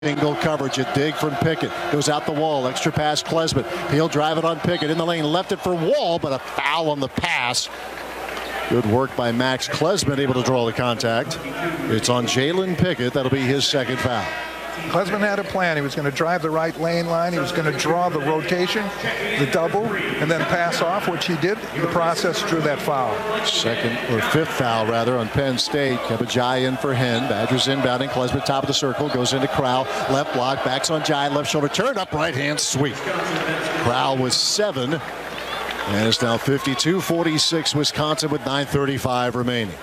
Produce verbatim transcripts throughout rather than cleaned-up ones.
Single coverage, a dig from Pickett. Goes out the wall, extra pass Klesmit. He'll drive it on Pickett in the lane, left it for Wall, but a foul on the pass. Good work by Max Klesmit, able to draw the contact. It's on Jalen Pickett. That'll be his second foul. Klesmit had a plan. He was going to drive the right lane line. He was going to draw the rotation, the double, and then pass off, which he did. The process drew that foul. Second or fifth foul, rather, on Penn State. Kebba in for Hen. Badgers inbounding. Klesmit top of the circle. Goes into Crowell. Left block. Backs on Jai. Left shoulder turn. Up right hand sweep. Crowell with seven. And it's now fifty-two forty-six Wisconsin with nine thirty-five remaining.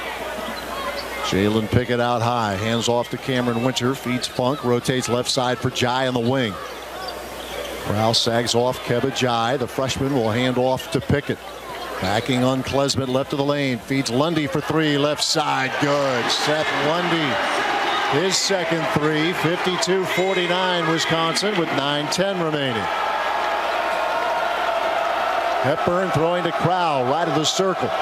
Jalen Pickett out high. Hands off to Cameron Winter. Feeds Funk. Rotates left side for Jai on the wing. Crowell sags off Kebba Jai. The freshman will hand off to Pickett. Backing on Klesmit left of the lane. Feeds Lundy for three. Left side. Good. Seth Lundy. His second three. fifty-two forty-nine Wisconsin with nine ten remaining. Hepburn throwing to Crowell. Right of the circle.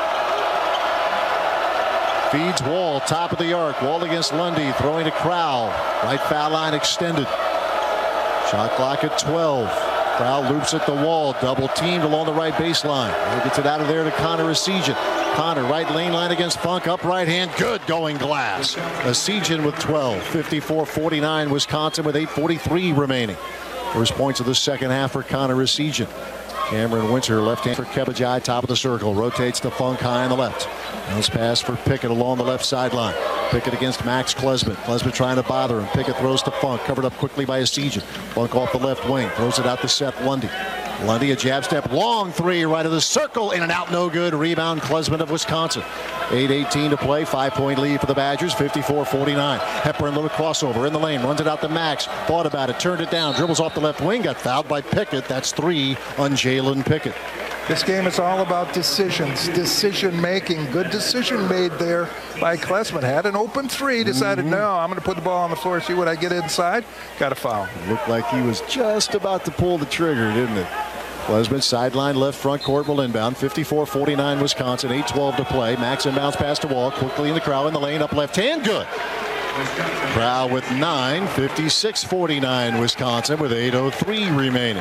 Feeds Wall, top of the arc. Wall against Lundy, throwing to Crowell. Right foul line extended. Shot clock at twelve. Crowell loops at the wall, double teamed along the right baseline. He gets it out of there to Connor Essegian. Connor, right lane line against Funk, up right hand, good going glass. Essegian with twelve, fifty-four forty-nine Wisconsin with eight forty-three remaining. First points of the second half for Connor Essegian. Cameron Winter, left hand for Kebba Jai, top of the circle. Rotates to Funk high on the left. Bounce pass for Pickett along the left sideline. Pickett against Max Klesmit. Klesmit trying to bother him. Pickett throws to Funk, covered up quickly by Essegian. Funk off the left wing, throws it out to Seth Lundy. Lundy a jab step, long three, right of the circle, in and out, no good. Rebound Klesmit of Wisconsin. eight eighteen to play, five-point lead for the Badgers, fifty-four forty-nine. Hepburn, little crossover in the lane, runs it out to Max. Thought about it, turned it down, dribbles off the left wing, got fouled by Pickett. That's three on Jalen Pickett. This game is all about decisions, decision making. Good decision made there by Klesmit. Had an open three, decided, mm-hmm. no, I'm going to put the ball on the floor, see what I get inside. Got a foul. Looked like he was just about to pull the trigger, didn't it? Klesmit sideline left front court will inbound. fifty-four forty-nine Wisconsin, eight twelve to play. Max inbounds pass to Wall, quickly in the Crowell in the lane, up left hand, good. Crowell with nine, fifty-six forty-nine Wisconsin with eight oh three remaining.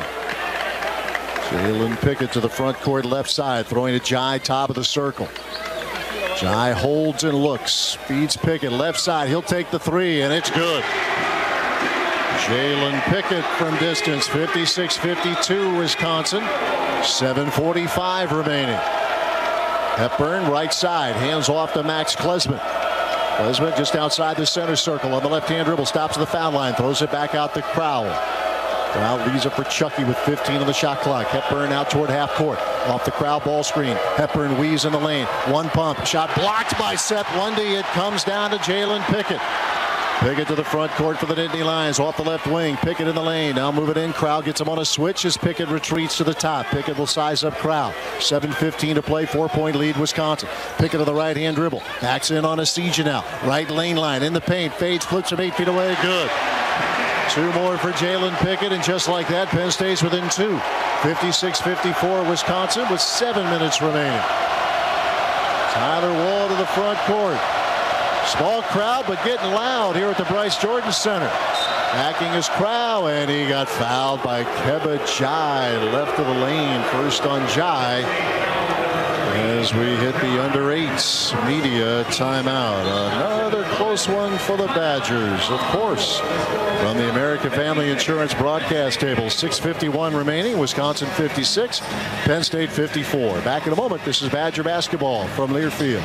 Jalen Pickett to the front court left side, throwing to Jai, top of the circle. Jai holds and looks, feeds Pickett left side. He'll take the three, and it's good. Jalen Pickett from distance, fifty-six fifty-two Wisconsin, seven forty-five remaining. Hepburn right side, hands off to Max Klesmit. Klesmit just outside the center circle on the left-hand dribble, stops at the foul line, throws it back out to Crowell. Crowell leaves it for Chucky with fifteen on the shot clock. Hepburn out toward half court. Off the Crowell ball screen. Hepburn weaves in the lane. One pump. Shot blocked by Seth Lundy. It comes down to Jalen Pickett. Pickett to the front court for the Nittany Lions. Off the left wing. Pickett in the lane. Now move it in. Crowell gets him on a switch as Pickett retreats to the top. Pickett will size up Crowell. seven fifteen to play. Four-point lead Wisconsin. Pickett to the right-hand dribble. Backs in on Essegian now. Right lane line in the paint. Fades. Flips from eight feet away. Good. Two more for Jalen Pickett, and just like that, Penn State's within two. fifty-six fifty-four Wisconsin with seven minutes remaining. Tyler Wall to the front court. Small crowd, but getting loud here at the Bryce Jordan Center. Backing his Crowell, and he got fouled by Kebba Jai. Left of the lane, first on Jai. As we hit the under eights media timeout. Another close one for the Badgers, of course. From the American Family Insurance broadcast table, six fifty-one remaining. Wisconsin fifty-six, Penn State fifty-four. Back in a moment. This is Badger basketball from Learfield.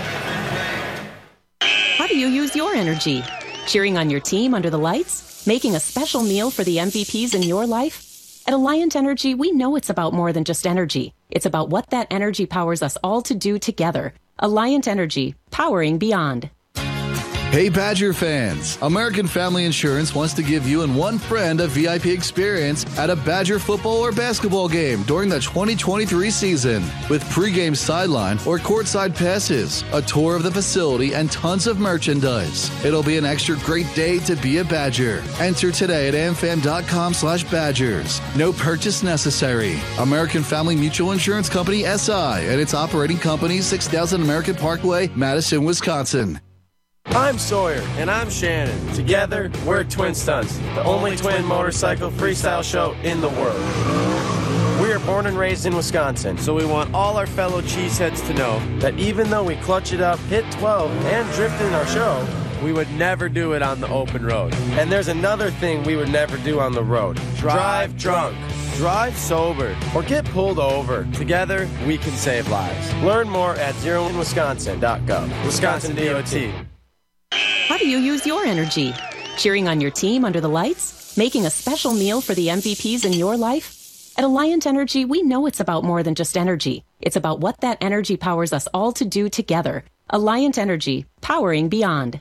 How do you use your energy? Cheering on your team under the lights? Making a special meal for the M V Ps in your life? At Alliant Energy, we know it's about more than just energy. It's about what that energy powers us all to do together. Alliant Energy, powering beyond. Hey Badger fans, American Family Insurance wants to give you and one friend a V I P experience at a Badger football or basketball game during the twenty twenty-three season. With pregame sideline or courtside passes, a tour of the facility, and tons of merchandise. It'll be an extra great day to be a Badger. Enter today at amfam.com slash Badgers. No purchase necessary. American Family Mutual Insurance Company S I and its operating company, six thousand American Parkway, Madison, Wisconsin. I'm Sawyer. And I'm Shannon. Together, we're Twin Stunts, the only twin motorcycle freestyle show in the world. We are born and raised in Wisconsin, so we want all our fellow cheeseheads to know that even though we clutch it up, hit twelve, and drift in our show, we would never do it on the open road. And there's another thing we would never do on the road. Drive drunk. Drive sober or get pulled over. Together, we can save lives. Learn more at zero in wisconsin dot gov. Wisconsin D O T. How do you use your energy? Cheering on your team under the lights? Making a special meal for the M V Ps in your life? At Alliant Energy, we know it's about more than just energy. It's about what that energy powers us all to do together. Alliant Energy, powering beyond.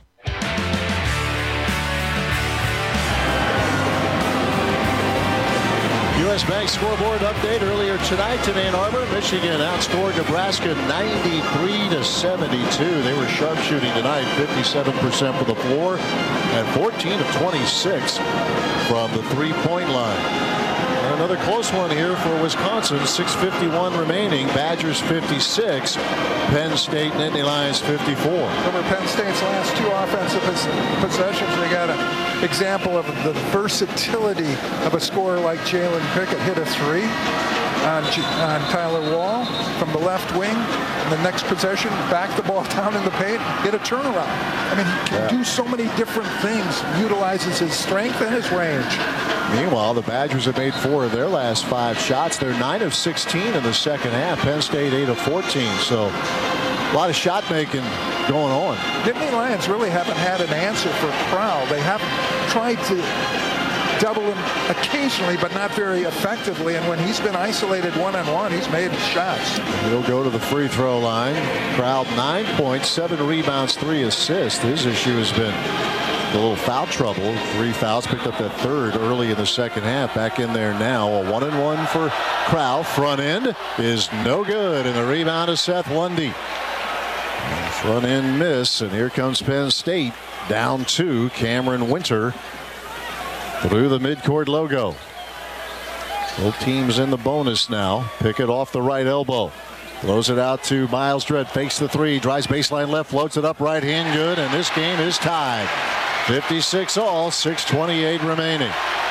U S Bank scoreboard update earlier tonight in Ann Arbor. Michigan outscored Nebraska ninety-three to seventy-two. They were sharpshooting tonight, fifty-seven percent from the floor and fourteen of twenty-six from the three-point line. And another close one here for Wisconsin. six fifty-one remaining. Badgers fifty-six. Penn State Nittany Lions fifty-four. Over Penn State's last two offensive possessions, they got an example of the versatility of a scorer like Jalen Pickett. Hit a three on, on Tyler Wall from the left wing. And the next possession, back the ball down in the paint, hit a turnaround. I mean, he can yeah. do so many different things, utilizes his strength and his range. Meanwhile, the Badgers have made four of their last five shots. They're nine of sixteen in the second half. Penn State eight of fourteen. So a lot of shot making going on. Nittany Lions really haven't had an answer for Crowell. They haven't tried to double him occasionally, but not very effectively. And when he's been isolated one-on-one, he's made shots. He'll go to the free throw line. Crowell nine points, seven rebounds, three assists. His issue has been a little foul trouble. Three fouls, picked up that third early in the second half. Back in there now. A one and one for Crowell. Front end is no good. And the rebound is Seth Lundy. Front end miss. And here comes Penn State. Down two. Cameron Winter through the midcourt logo. Both teams in the bonus now. Pickett off the right elbow. Throws it out to Miles Dredd. Fakes the three. Drives baseline left. Floats it up right hand. Good. And this game is tied. fifty-six all. six twenty-eight remaining.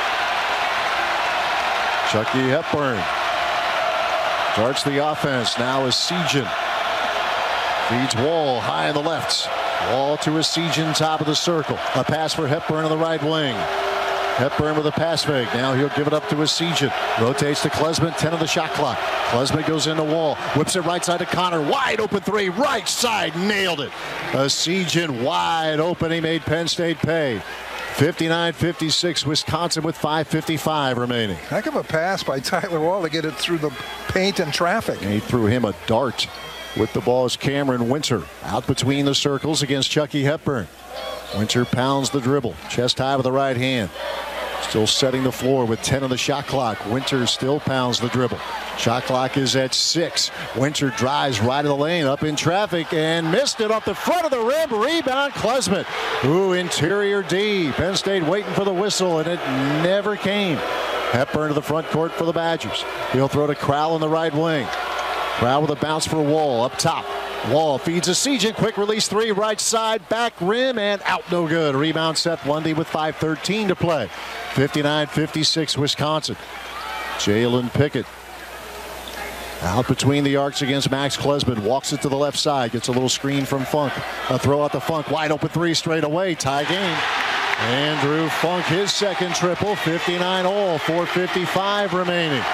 Chucky Hepburn starts the offense. Now is Sejan. Feeds Wall high on the left. Wall to a Sejan top of the circle. A pass for Hepburn on the right wing. Hepburn with a pass fake. Now he'll give it up to a Sejan. Rotates to Klesman. ten on the shot clock. Klesman goes into Wall. Whips it right side to Connor. Wide open three. Right side. Nailed it. A Sejan wide open. He made Penn State pay. fifty-nine fifty-six. Wisconsin with five fifty-five remaining. Heck of a pass by Tyler Wall to get it through the paint and traffic. And he threw him a dart. With the ball is Cameron Winter. Out between the circles against Chucky Hepburn. Winter pounds the dribble. Chest high with the right hand. Still setting the floor with ten on the shot clock. Winter still pounds the dribble. Shot clock is at six. Winter drives right of the lane, up in traffic, and missed it off the front of the rim. Rebound, Klesman. Ooh, interior D. Penn State waiting for the whistle, and it never came. Hepburn to the front court for the Badgers. He'll throw to Crowell in the right wing. Crowell with a bounce for Wall up top. Wall feeds a Sejan. Quick release three. Right side. Back rim. And out. No good. Rebound Seth Lundy with five thirteen to play. fifty-nine fifty-six Wisconsin. Jalen Pickett. Out between the arcs against Max Klesman. Walks it to the left side. Gets a little screen from Funk. A throw out to Funk. Wide open three straight away. Tie game. Andrew Funk, his second triple. fifty-nine all. four fifty-five remaining.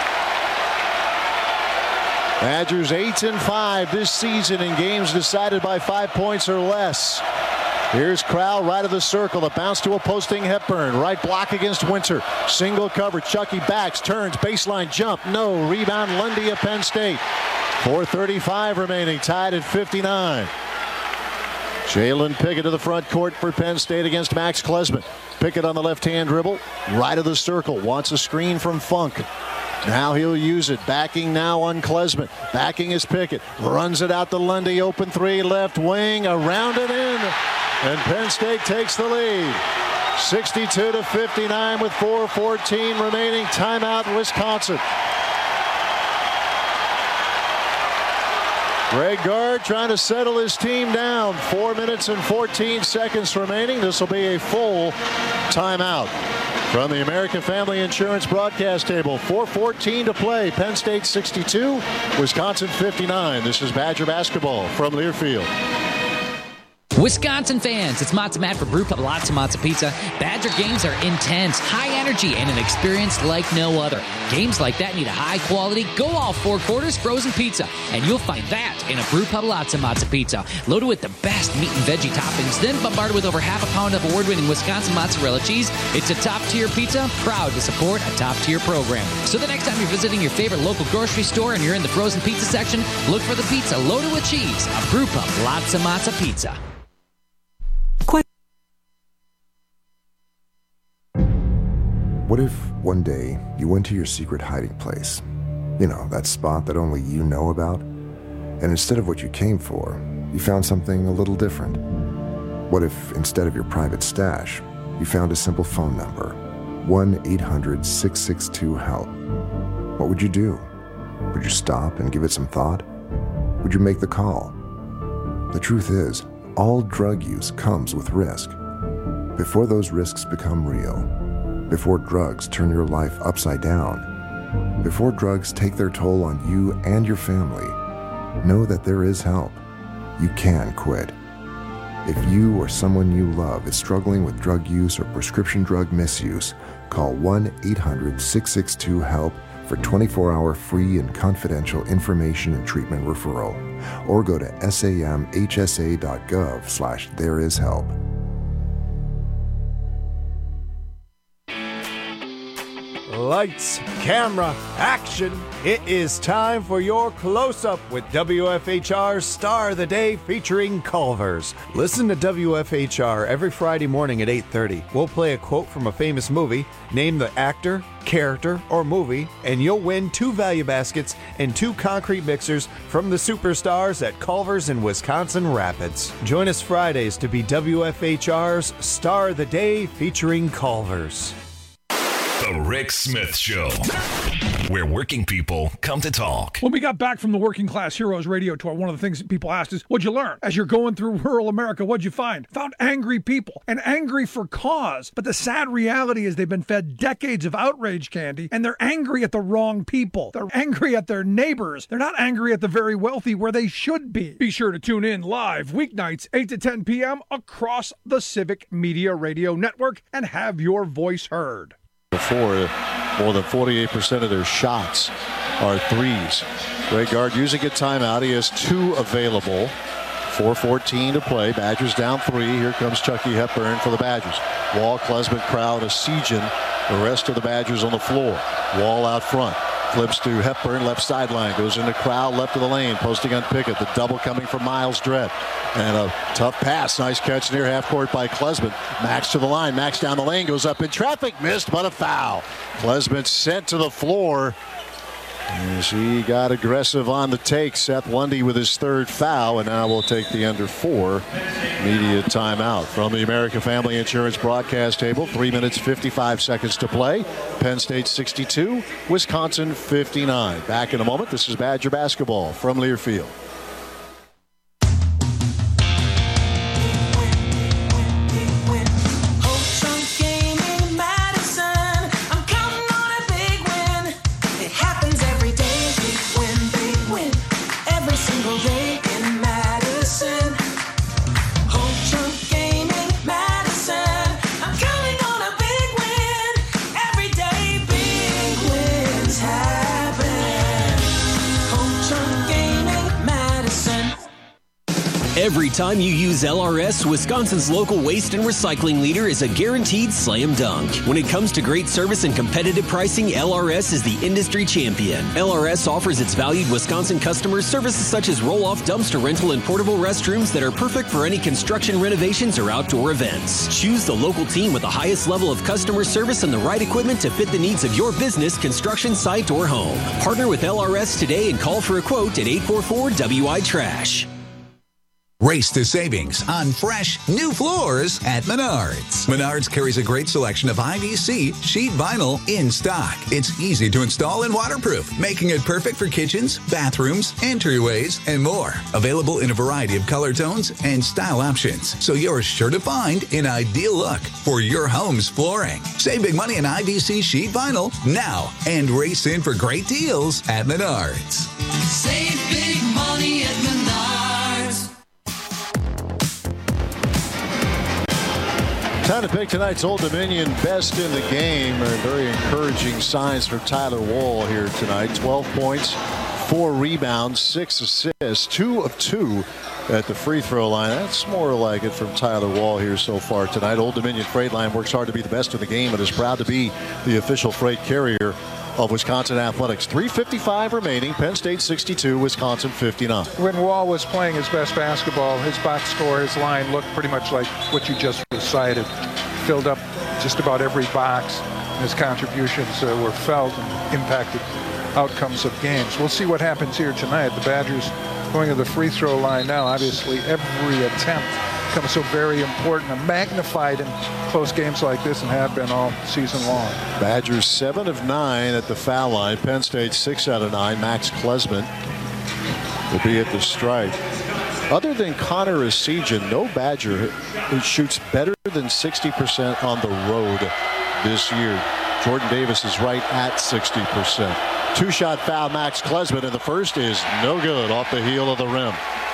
Badgers eight and five this season in games decided by five points or less. Here's Crowell right of the circle. The bounce to a posting Hepburn. Right block against Winter. Single cover. Chucky backs, turns, baseline jump. No. Rebound Lundy of Penn State. four thirty-five remaining. Tied at fifty-nine. Jalen Pickett to the front court for Penn State against Max Klesman. Pickett on the left-hand dribble. Right of the circle. Wants a screen from Funk. Now he'll use it. Backing now on Klesman. Backing is Pickett. Runs it out to Lundy. Open three. Left wing. Around and in. And Penn State takes the lead. sixty-two to fifty-nine with four fourteen remaining. Timeout Wisconsin. Greg Gard trying to settle his team down. Four minutes and fourteen seconds remaining. This will be a full timeout. From the American Family Insurance broadcast table, four fourteen to play. Penn State sixty-two, Wisconsin fifty-nine. This is Badger basketball from Learfield. Wisconsin fans, it's Matza Matt for Brew Pub Lots of Matza Pizza. Badger games are intense, high energy, and an experience like no other. Games like that need a high-quality, go-all four-quarters frozen pizza, and you'll find that in a Brew Pub Lots of Matza Pizza. Loaded with the best meat and veggie toppings, then bombarded with over half a pound of award-winning Wisconsin mozzarella cheese. It's a top-tier pizza, proud to support a top-tier program. So the next time you're visiting your favorite local grocery store and you're in the frozen pizza section, look for the pizza loaded with cheese, a Brew Pub Lots of Matza Pizza. What if one day you went to your secret hiding place? You know, that spot that only you know about? And instead of what you came for, you found something a little different. What if instead of your private stash, you found a simple phone number, one eight hundred six six two HELP? What would you do? Would you stop and give it some thought? Would you make the call? The truth is, all drug use comes with risk. Before those risks become real, before drugs turn your life upside down, before drugs take their toll on you and your family, know that there is help. You can quit. If you or someone you love is struggling with drug use or prescription drug misuse, call one eight hundred six six two HELP for twenty-four hour free and confidential information and treatment referral, or go to samhsa.gov slash there is help. Lights, camera, action. It is time for your close-up with W F H R's Star of the Day featuring Culver's. Listen to W F H R every Friday morning at eight thirty. We'll play a quote from a famous movie, name the actor, character, or movie, and you'll win two value baskets and two concrete mixers from the superstars at Culver's in Wisconsin Rapids. Join us Fridays to be W F H R's Star of the Day featuring Culver's. The Rick Smith Show, where working people come to talk. When we got back from the Working Class Heroes radio tour, one of the things that people asked is, what'd you learn? As you're going through rural America, what'd you find? Found angry people, and angry for cause. But the sad reality is they've been fed decades of outrage candy, and they're angry at the wrong people. They're angry at their neighbors. They're not angry at the very wealthy where they should be. Be sure to tune in live weeknights, eight to ten p.m. across the Civic Media Radio Network and have your voice heard. Before, more than forty-eight percent of their shots are threes. Greg Gard using a timeout. He has two available. four fourteen to play. Badgers down three. Here comes Chucky Hepburn for the Badgers. Wall, Klesman, Crowd, Asijan. The rest of the Badgers on the floor. Wall out front. Flips to Hepburn, left sideline. Goes into Crowd, left of the lane. Posting on Pickett. The double coming from Miles Dredd. And a tough pass. Nice catch near half court by Klesman. Max to the line. Max down the lane. Goes up in traffic. Missed, but a foul. Klesman sent to the floor. As he got aggressive on the take. Seth Lundy with his third foul. And now we'll take the under four media timeout. From the American Family Insurance broadcast table. Three minutes, fifty-five seconds to play. Penn State sixty-two, Wisconsin fifty-nine. Back in a moment. This is Badger basketball from Learfield. Every time you use L R S, Wisconsin's local waste and recycling leader is a guaranteed slam dunk. When it comes to great service and competitive pricing, L R S is the industry champion. L R S offers its valued Wisconsin customers services such as roll-off dumpster rental and portable restrooms that are perfect for any construction renovations or outdoor events. Choose the local team with the highest level of customer service and the right equipment to fit the needs of your business, construction site, or home. Partner with L R S today and call for a quote at eight four four W I Trash. Race to savings on fresh, new floors at Menards. Menards carries a great selection of I V C sheet vinyl in stock. It's easy to install and waterproof, making it perfect for kitchens, bathrooms, entryways, and more. Available in a variety of color tones and style options, so you're sure to find an ideal look for your home's flooring. Save big money on I V C sheet vinyl now and race in for great deals at Menards. Save big money at Menards. Time to pick tonight's Old Dominion best in the game. Very encouraging signs for Tyler Wall here tonight. twelve points, four rebounds, six assists, two of two at the free throw line. That's more like it from Tyler Wall here so far tonight. Old Dominion Freight Line works hard to be the best in the game and is proud to be the official freight carrier of Wisconsin Athletics. three fifty-five remaining. Penn State sixty-two, Wisconsin fifty-nine. When Wall was playing his best basketball, his box score, his line looked pretty much like what you just recited. Filled up just about every box. His contributions uh, were felt and impacted outcomes of games. We'll see what happens here tonight. The Badgers going to the free throw line now. Obviously, every attempt becomes so very important and magnified in close games like this and have been all season long. Badgers seven of nine at the foul line. Penn State six out of nine. Max Klesman will be at the stripe. Other than Connor Essegian, no Badger who shoots better than sixty percent on the road this year. Jordan Davis is right at sixty percent. Two-shot foul, Max Klesman, and the first is no good off the heel of the rim.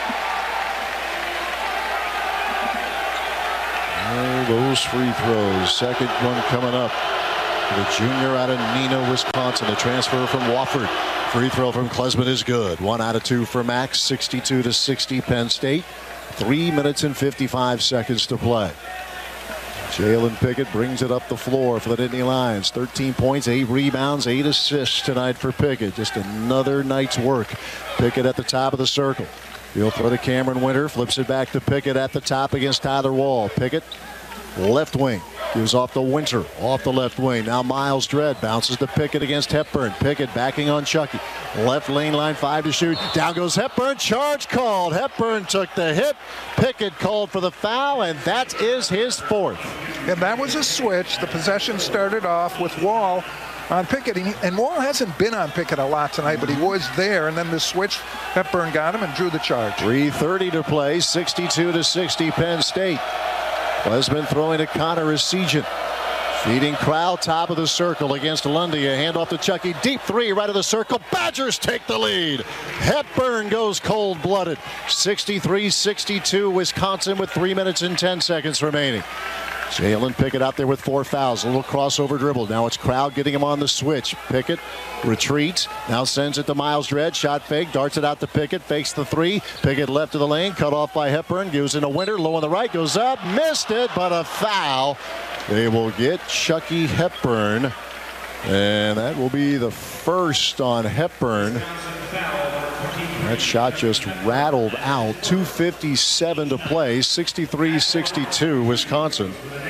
Oh, those free throws. Second one coming up. The junior out of Neenah, Wisconsin, a transfer from Wofford. Free throw from Klesman is good. One out of two for Max. sixty-two to sixty Penn State. Three minutes and fifty-five seconds to play. Jalen Pickett brings it up the floor for the Nittany Lions. thirteen points, eight rebounds, eight assists tonight for Pickett. Just another night's work. Pickett at the top of the circle. He'll throw to Cameron Winter. Flips it back to Pickett at the top against Tyler Wall. Pickett, left wing. Gives off to Winter. Off the left wing. Now Miles Dredd bounces to Pickett against Hepburn. Pickett backing on Chucky. Left lane line, five to shoot. Down goes Hepburn. Charge called. Hepburn took the hit. Pickett called for the foul, and that is his fourth. And that was a switch. The possession started off with Wall on Pickett. And Wall hasn't been on Pickett a lot tonight, but he was there. And then the switch, Hepburn got him and drew the charge. three thirty to play. sixty-two to sixty Penn State. Klesman throwing to Connor Essegian. Feeding Crowell, top of the circle against Lundy. A handoff to Chucky. Deep three, right of the circle. Badgers take the lead. Hepburn goes cold-blooded. sixty-three sixty-two, Wisconsin with three minutes and ten seconds remaining. Jalen Pickett out there with four fouls. A little crossover dribble. Now it's Crowd getting him on the switch. Pickett retreats. Now sends it to Miles Dredd. Shot fake. Darts it out to Pickett. Fakes the three. Pickett left of the lane. Cut off by Hepburn. Gives it a Winter. Low on the right. Goes up. Missed it, but a foul. They will get Chucky Hepburn. And that will be the first on Hepburn. That shot just rattled out. two fifty-seven to play. sixty-three sixty-two Wisconsin.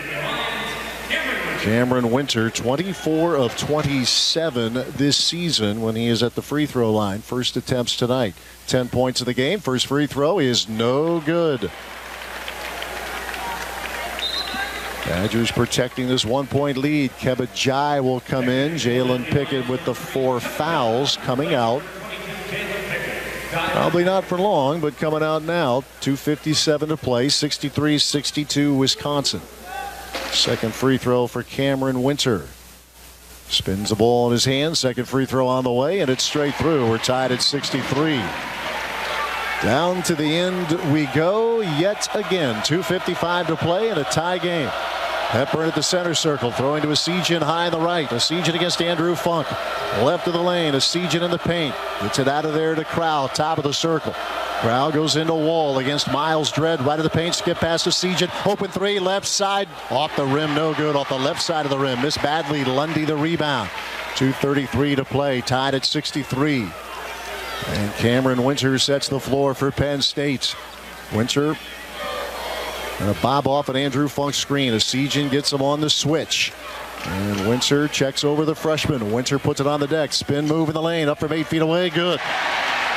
Cameron Winter, twenty-four of twenty-seven this season when he is at the free throw line. First attempts tonight. ten points in the game. First free throw is no good. Badgers protecting this one-point lead. Keba Jai will come in. Jalen Pickett with the four fouls coming out. Probably not for long, but coming out now. two fifty-seven to play. sixty-three sixty-two Wisconsin. Second free throw for Cameron Winter. Spins the ball in his hand. Second free throw on the way, and it's straight through. We're tied at sixty-three. Down to the end we go yet again. two fifty-five to play and a tie game. Hepburn at the center circle, throwing to Essegian high on the right. Essegian against Andrew Funk. Left of the lane, Essegian in the paint. Gets it out of there to Crowell, top of the circle. Crowell goes into Wall against Miles Dredd, right of the paint, skip past Essegian. Open three, left side, off the rim, no good, off the left side of the rim. Missed badly, Lundy the rebound. two thirty-three to play, tied at sixty-three. And Cameron Winter sets the floor for Penn State. Winter and a bob off an Andrew Funk screen. Essegian gets him on the switch. And Winter checks over the freshman. Winter puts it on the deck. Spin move in the lane. Up from eight feet away. Good.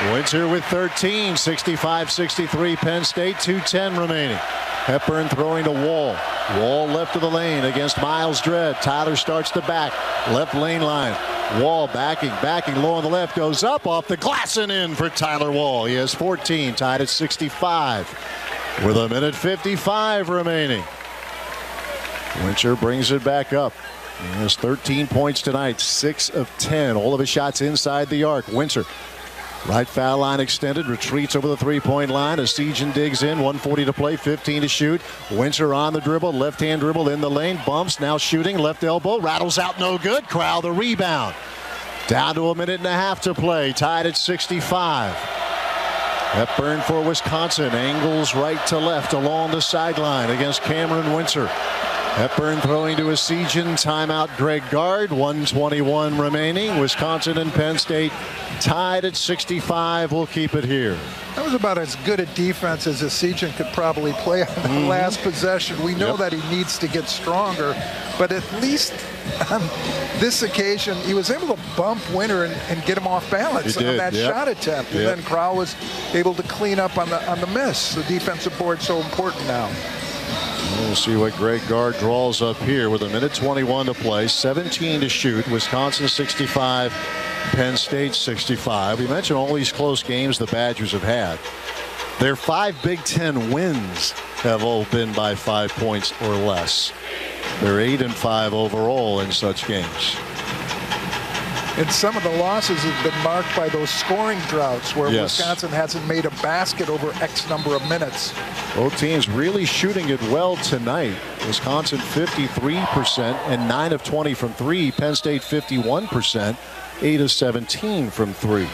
Winter with thirteen, sixty-five sixty-three Penn State, two ten remaining. Hepburn throwing to Wall. Wall left of the lane against Miles Dredd. Tyler starts to back. Left lane line. Wall backing, backing low on the left. Goes up off the glass and in for Tyler Wall. He has fourteen, tied at sixty-five. With a minute fifty-five remaining. Winter brings it back up. He has thirteen points tonight, six of ten. All of his shots inside the arc. Winter. Right foul line extended, retreats over the three-point line. Esigian digs in, one forty to play, fifteen to shoot. Winter on the dribble, left-hand dribble in the lane, bumps, now shooting, left elbow, rattles out, no good. Crowell the rebound. Down to a minute and a half to play, tied at sixty-five. Hepburn for Wisconsin, angles right to left along the sideline against Cameron Winter. Hepburn throwing to Esigian, timeout Greg Gard, one twenty-one remaining. Wisconsin and Penn State tied at sixty-five. We'll keep it here. That was about as good a defense as Esigian could probably play on the mm-hmm. last possession. We know yep. that he needs to get stronger, but at least on this occasion, he was able to bump Winter and, and get him off balance on that yep. shot attempt. And yep. then Crowell was able to clean up on the on the miss. The defensive board so important now. We'll see what Greg Gard draws up here with a minute twenty-one to play, seventeen to shoot. Wisconsin sixty-five, Penn State sixty-five. We mentioned all these close games the Badgers have had. Their five Big Ten wins have all been by five points or less. They're eight and five overall in such games. And some of the losses have been marked by those scoring droughts where yes. Wisconsin hasn't made a basket over X number of minutes. Both teams really shooting it well tonight. Wisconsin fifty-three percent and nine of twenty from three. Penn State fifty-one percent, eight of seventeen from three.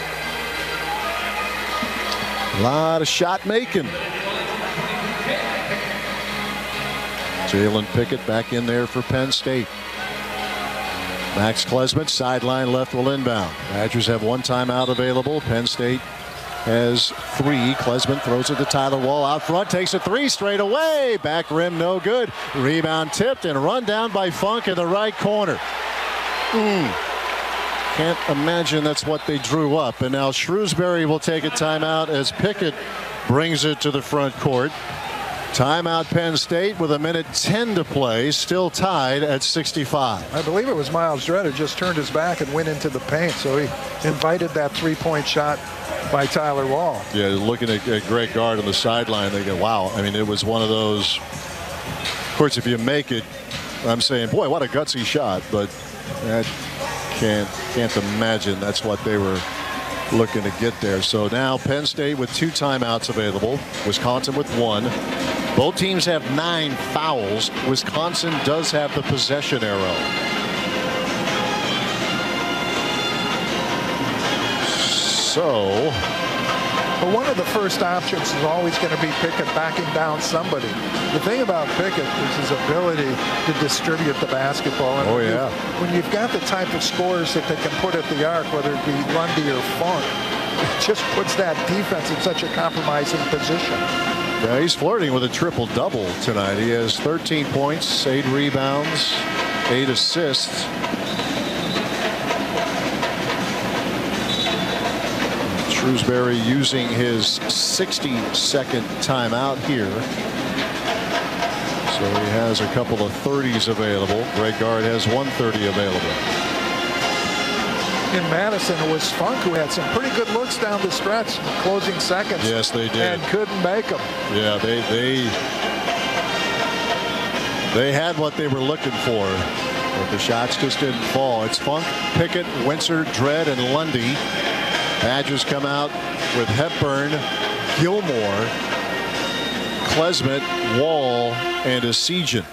A lot of shot making. Jalen Pickett back in there for Penn State. Max Klesmit, sideline left, will inbound. Badgers have one timeout available. Penn State has three. Klesmit throws it to Tyler Wall out front, takes a three straight away. Back rim, no good. Rebound tipped and run down by Funk in the right corner. Mm. Can't imagine that's what they drew up. And now Shrewsbury will take a timeout as Pickett brings it to the front court. Timeout Penn State with a minute ten to play, still tied at sixty-five. I believe it was Miles Dredd who just turned his back and went into the paint, so he invited that three-point shot by Tyler Wall. Yeah, looking at, at Greg Gard on the sideline, they go, wow. I mean, it was one of those, of course, if you make it, I'm saying, boy, what a gutsy shot, but I can't, can't imagine that's what they were looking to get there. So now Penn State with two timeouts available, Wisconsin with one. Both teams have nine fouls. Wisconsin does have the possession arrow. So, but one of the first options is always going to be Pickett backing down somebody. The thing about Pickett is his ability to distribute the basketball. And oh, when yeah. You, when you've got the type of scorers that they can put at the arc, whether it be Lundy or Funk, it just puts that defense in such a compromising position. Yeah, he's flirting with a triple-double tonight. He has thirteen points, eight rebounds, eight assists. Shrewsbury using his sixty-second timeout here. So he has a couple of thirties available. Greg Gard has one thirty available. In Madison, it was Funk who had some pretty good looks down the stretch, closing seconds. Yes, they did. And couldn't make them. Yeah, they they they had what they were looking for, but the shots just didn't fall. It's Funk, Pickett, Winter, Dredd, and Lundy. Badgers come out with Hepburn, Gilmore, Klesmit, Wall, and Esigian.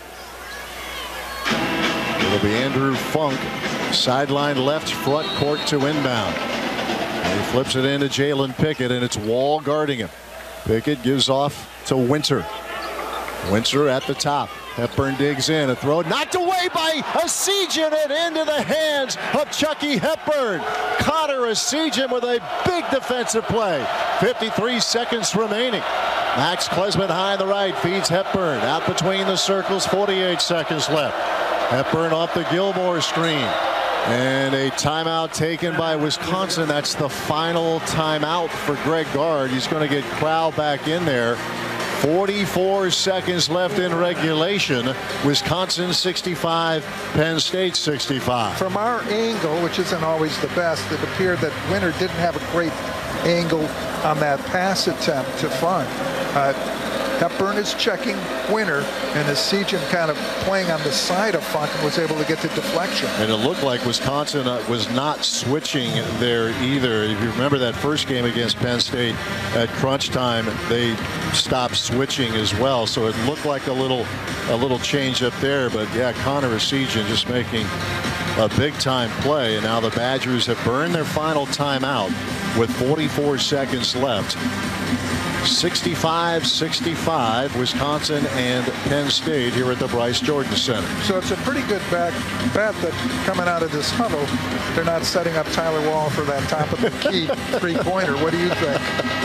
It'll be Andrew Funk. Sideline left, front court to inbound. And he flips it into Jalen Pickett, and it's Wall guarding him. Pickett gives off to Winter. Winter at the top. Hepburn digs in. A throw knocked away by Esigian and into the hands of Chucky Hepburn. Connor Esigian with a big defensive play. fifty-three seconds remaining. Max Klesmit high on the right, feeds Hepburn. Out between the circles, forty-eight seconds left. Hepburn off the Gilmore screen. And a timeout taken by Wisconsin. That's the final timeout for Greg Gard. He's going to get Crowell back in there. forty-four seconds left in regulation. Wisconsin sixty-five, Penn State sixty-five. From our angle, which isn't always the best, it appeared that Winter didn't have a great angle on that pass attempt to Funk. Uh, Hepburn is checking Winter, and Essegian kind of playing on the side of Funk and was able to get the deflection. And it looked like Wisconsin uh, was not switching there either. If you remember that first game against Penn State at crunch time, they stopped switching as well. So it looked like a little a little change up there. But yeah, Connor Essegian just making a big time play. And now the Badgers have burned their final timeout with forty-four seconds left. sixty-five sixty-five, Wisconsin and Penn State here at the Bryce Jordan Center. So it's a pretty good back bet that coming out of this huddle, they're not setting up Tyler Wall for that top of the key three-pointer. What do you think?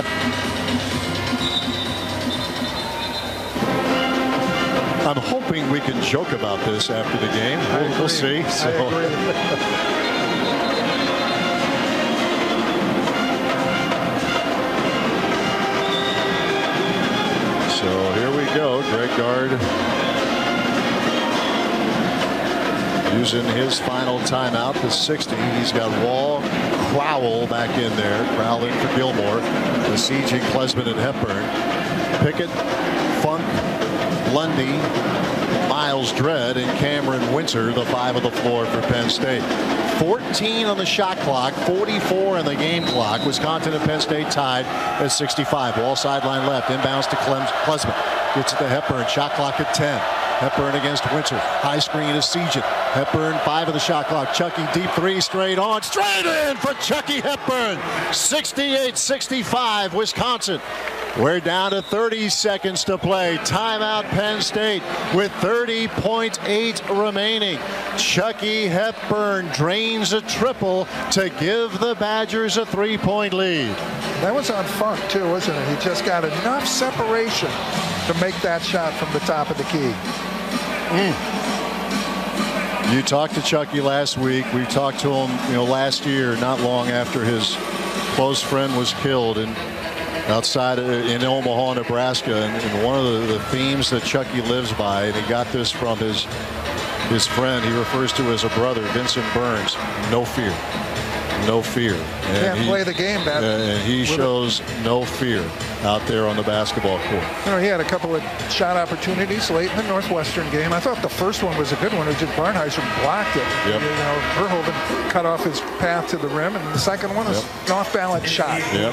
I'm hoping we can joke about this after the game. We'll, we'll see. So. I agree. So here we go. Greg Gard using his final timeout, the sixty. He's got Wall, Crowell back in there. Crowell in for Gilmore. Essegian, Klesman, and Hepburn. Pickett, Funk, Lundy, Miles Dredd, and Cameron Winter, the five of the floor for Penn State. fourteen on the shot clock, forty-four on the game clock. Wisconsin and Penn State tied at sixty-five. Wall sideline left, inbounds to Klesman. Gets it to Hepburn, shot clock at ten. Hepburn against Winter. High screen to Essegian. Hepburn, five of the shot clock. Chucky, deep three, straight on. Straight in for Chucky Hepburn. sixty-eight sixty-five, Wisconsin. We're down to thirty seconds to play. Timeout Penn State with thirty point eight remaining. Chucky Hepburn drains a triple to give the Badgers a three-point lead. That was on Funk, too, wasn't it? He just got enough separation to make that shot from the top of the key. Mm. You talked to Chucky last week. We talked to him, you know, last year, not long after his close friend was killed in, outside of, in Omaha, Nebraska. And, and one of the, the themes that Chucky lives by, and he got this from his his friend he refers to as a brother, Vincent Burns, no fear. No fear. And Can't he, play the game that. And he shows no fear out there on the basketball court. You know, he had a couple of shot opportunities late in the Northwestern game. I thought the first one was a good one. It was just Barnheiser blocked it. Yep. You know, Verhoeven cut off his path to the rim, and the second one was yep. an off-balance shot. Yep.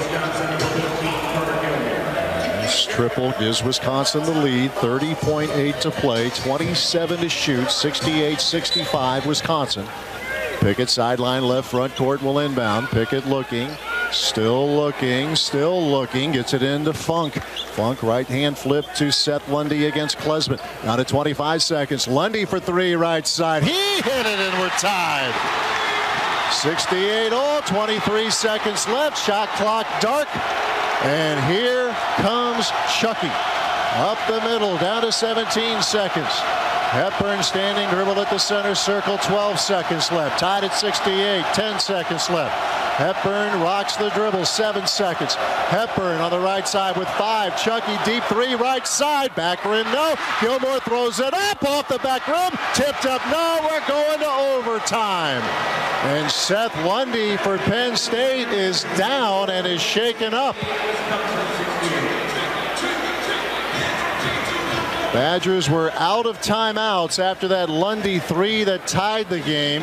This triple gives Wisconsin the lead. thirty point eight to play, twenty-seven to shoot, sixty-eight sixty-five Wisconsin. Pickett sideline left front court will inbound. Pickett looking, still looking, still looking. Gets it into Funk. Funk right hand flip to Seth Lundy against Klesman. Now to twenty-five seconds. Lundy for three right side. He hit it and we're tied. sixty-eight all, twenty-three seconds left. Shot clock dark. And here comes Chucky. Up the middle, down to seventeen seconds. Hepburn standing, dribble at the center circle, twelve seconds left. Tied at sixty-eight, ten seconds left. Hepburn rocks the dribble, seven seconds. Hepburn on the right side with five. Chucky deep three, right side. Back rim, no. Gilmore throws it up off the back rim. Tipped up, no. We're going to overtime. And Seth Lundy for Penn State is down and is shaken up. Badgers were out of timeouts after that Lundy three that tied the game.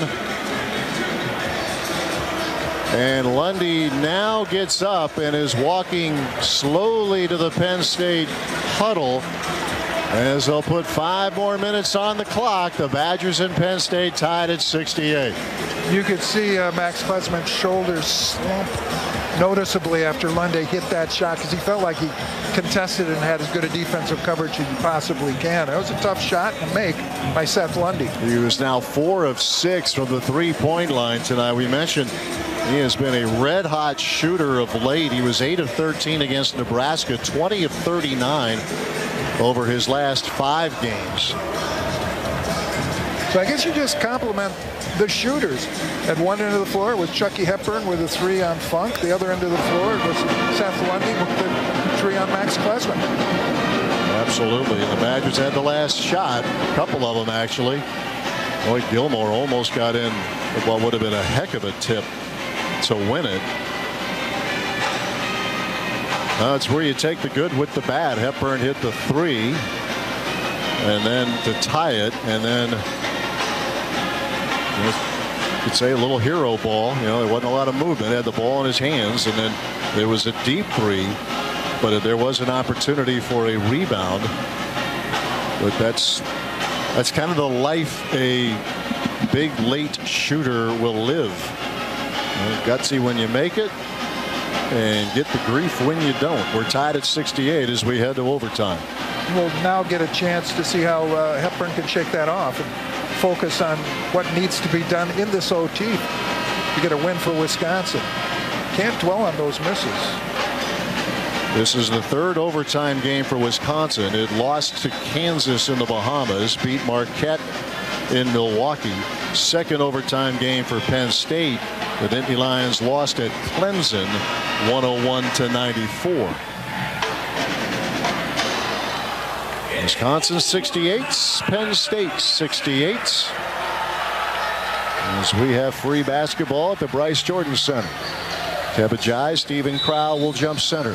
And Lundy now gets up and is walking slowly to the Penn State huddle. As they'll put five more minutes on the clock, the Badgers and Penn State tied at sixty-eight. You could see uh, Max Klesman's shoulders slump noticeably after Lundy hit that shot because he felt like he contested and had as good a defensive coverage as he possibly can. It was a tough shot to make by Seth Lundy. He was now four of six from the three-point line tonight. We mentioned he has been a red-hot shooter of late. He was eight of thirteen against Nebraska, twenty of thirty-nine over his last five games. So I guess you just compliment the shooters. At one end of the floor was Chucky Hepburn with a three on Funk. The other end of the floor was Seth Lundy with the three on Max Klesman. Absolutely. And the Badgers had the last shot, a couple of them actually. Lloyd Gilmore almost got in what would have been a heck of a tip to win it. Uh, it's where you take the good with the bad. Hepburn hit the three, and then to tie it, and then you could say a little hero ball. You know, there wasn't a lot of movement. He had the ball in his hands, and then there was a deep three, but there was an opportunity for a rebound. But that's that's kind of the life a big late shooter will live. You know, gutsy when you make it, and get the grief when you don't. We're tied at sixty-eight as we head to overtime. We'll now get a chance to see how uh, Hepburn can shake that off and focus on what needs to be done in this O T to get a win for Wisconsin. Can't dwell on those misses. This is the third overtime game for Wisconsin. It lost to Kansas in the Bahamas, beat Marquette in Milwaukee. Second overtime game for Penn State. The Nittany Lions lost at Clemson one oh one to ninety-four. Wisconsin sixty-eight, Penn State sixty-eight. As we have free basketball at the Bryce Jordan Center. Kebajai, Stephen Crowell will jump center.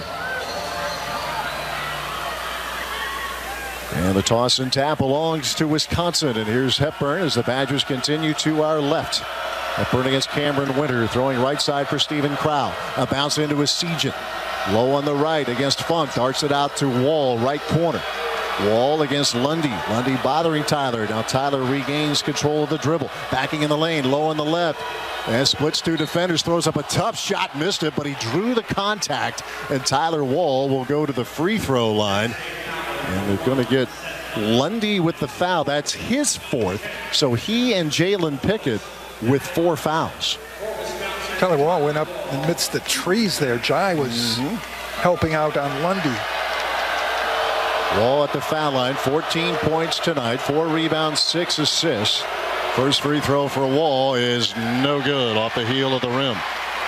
And the toss and tap belongs to Wisconsin. And here's Hepburn as the Badgers continue to our left. Hepburn against Cameron Winter, throwing right side for Stephen Crowell. A bounce into Essegian. Low on the right against Funk. Darts it out to Wall, right corner. Wall against Lundy. Lundy bothering Tyler. Now Tyler regains control of the dribble. Backing in the lane, low on the left. And splits two defenders, throws up a tough shot, missed it, but he drew the contact. And Tyler Wall will go to the free throw line. And they're going to get Lundy with the foul. That's his fourth. So he and Jalen Pickett with four fouls. Tyler Wall went up amidst the trees there. Jai was mm-hmm. helping out on Lundy. Wall at the foul line, fourteen points tonight, four rebounds, six assists. First free throw for Wall is no good, off the heel of the rim.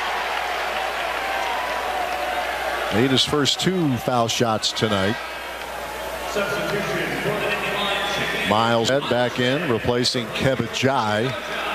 Made his first two foul shots tonight. Miles back in, replacing Kebajai.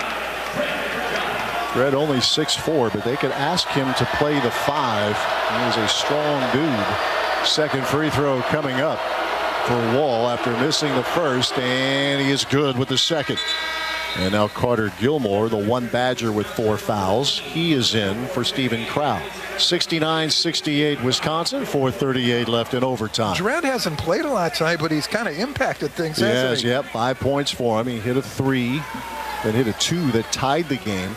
Fred only six four, but they could ask him to play the five. He's a strong dude. Second free throw coming up for Wall after missing the first, and he is good with the second. And now Carter Gilmore, the one Badger with four fouls. He is in for Stephen Crowell. sixty-nine sixty-eight Wisconsin, four thirty-eight left in overtime. Dredd hasn't played a lot tonight, but he's kind of impacted things, hasn't yes, he? Yep, five points for him. He hit a three, then hit a two that tied the game.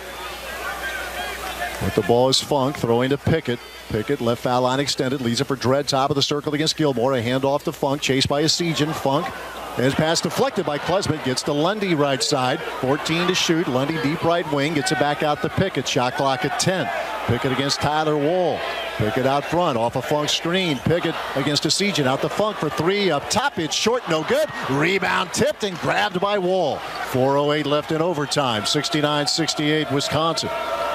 But the ball is Funk, throwing to Pickett. Pickett, left foul line extended, leads it for Dredd, top of the circle against Gilmore. A handoff to Funk, chased by Essegian. Funk, his pass deflected by Klesman, gets to Lundy right side. fourteen to shoot. Lundy deep right wing, gets it back out to Pickett. Shot clock at ten. Pickett against Tyler Wall. Pickett out front, off a Funk screen. Pickett against Essegian, out to Funk for three. Up top, it's short, no good. Rebound tipped and grabbed by Wall. four oh eight left in overtime. sixty-nine sixty-eight Wisconsin.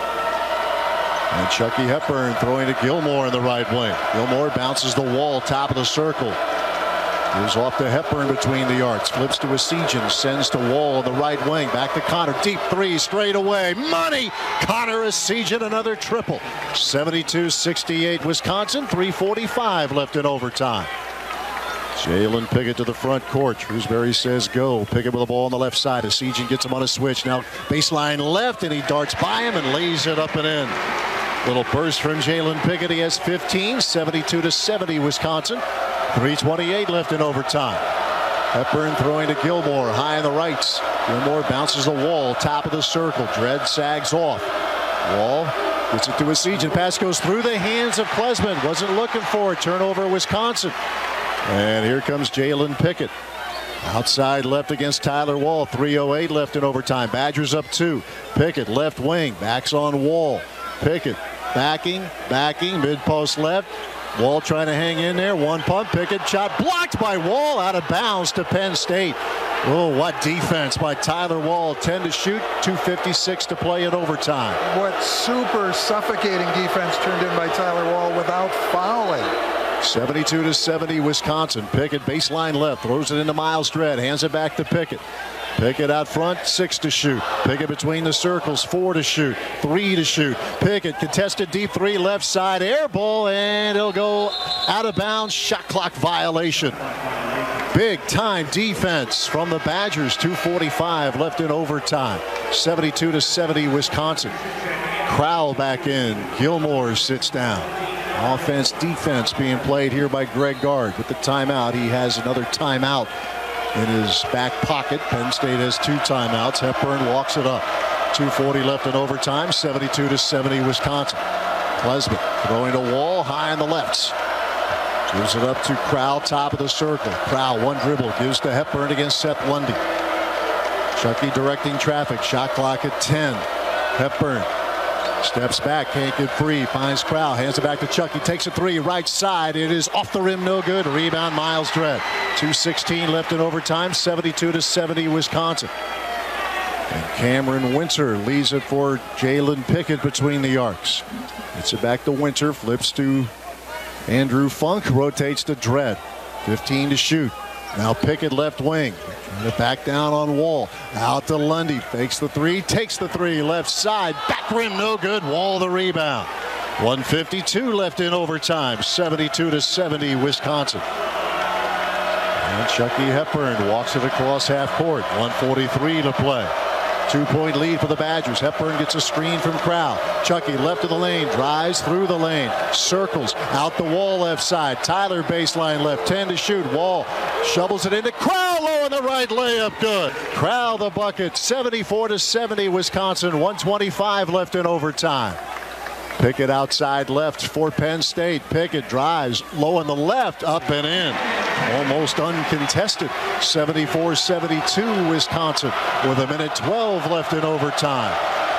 And Chucky Hepburn throwing to Gilmore in the right wing. Gilmore bounces the Wall, top of the circle. Moves off to Hepburn between the arcs. Flips to Essegian, sends to Wall on the right wing. Back to Connor, deep three, straight away. Money! Connor Essegian, another triple. seventy-two sixty-eight Wisconsin, three forty-five left in overtime. Jalen Pickett to the front court. Shrewsbury says go. Pickett with the ball on the left side. Essegian gets him on a switch. Now baseline left, and he darts by him and lays it up and in. Little burst from Jalen Pickett. He has fifteen, seventy-two to seventy Wisconsin. three twenty-eight left in overtime. Hepburn throwing to Gilmore, high on the rights. Gilmore bounces the Wall, top of the circle. Dredd sags off. Wall gets it to Essegian. Pass goes through the hands of Klesman. Wasn't looking for it. Turnover Wisconsin. And here comes Jalen Pickett. Outside left against Tyler Wall. three oh eight left in overtime. Badgers up two. Pickett left wing. Backs on Wall. Pickett backing, backing, mid-post left. Wall trying to hang in there. One pump. Pickett shot blocked by Wall, out of bounds to Penn State. Oh, what defense by Tyler Wall. ten to shoot, two fifty-six to play in overtime. What super suffocating defense turned in by Tyler Wall without fouling. seventy-two to seventy, Wisconsin. Pickett baseline left, throws it into Miles Dredd, hands it back to Pickett. Pickett out front, six to shoot. Pickett between the circles, four to shoot, three to shoot. Pickett contested deep three, left side, air ball, and it'll go out of bounds. Shot clock violation. Big time defense from the Badgers. two forty-five left in overtime. seventy-two to seventy, Wisconsin. Crowell back in. Gilmore sits down. Offense, defense being played here by Greg Gard. With the timeout, he has another timeout in his back pocket. Penn State has two timeouts. Hepburn walks it up. two forty left in overtime. seventy-two to seventy, Wisconsin. Klesmit throwing to Wall, high on the left. Gives it up to Crowell, top of the circle. Crowell, one dribble, gives to Hepburn against Seth Lundy. Chucky directing traffic. Shot clock at ten. Hepburn steps back, can't get free, finds Crowell, hands it back to Chucky, takes a three, right side. It is off the rim, no good. Rebound, Miles Dredd. two sixteen left in overtime, seventy-two to seventy, Wisconsin. And Cameron Winter leads it for Jalen Pickett between the arcs. Gets it back to Winter, flips to Andrew Funk, rotates to Dredd. fifteen to shoot. Now Pickett left wing. Trying to back down on Wall. Out to Lundy. Fakes the three. Takes the three. Left side. Back rim. No good. Wall the rebound. one fifty-two left in overtime. seventy-two to seventy, Wisconsin. And Chucky Hepburn walks it across half court. one forty-three to play. Two-point lead for the Badgers. Hepburn gets a screen from Crowell. Chucky left of the lane, drives through the lane, circles out the Wall left side. Tyler baseline left, ten to shoot. Wall shovels it into Crowell, low on the right, layup good. Crowell the bucket, seventy-four to seventy, Wisconsin. one twenty-five left in overtime. Pickett outside left for Penn State. Pickett drives low on the left, up and in. Almost uncontested. seventy-four seventy-two, Wisconsin, with a minute twelve left in overtime.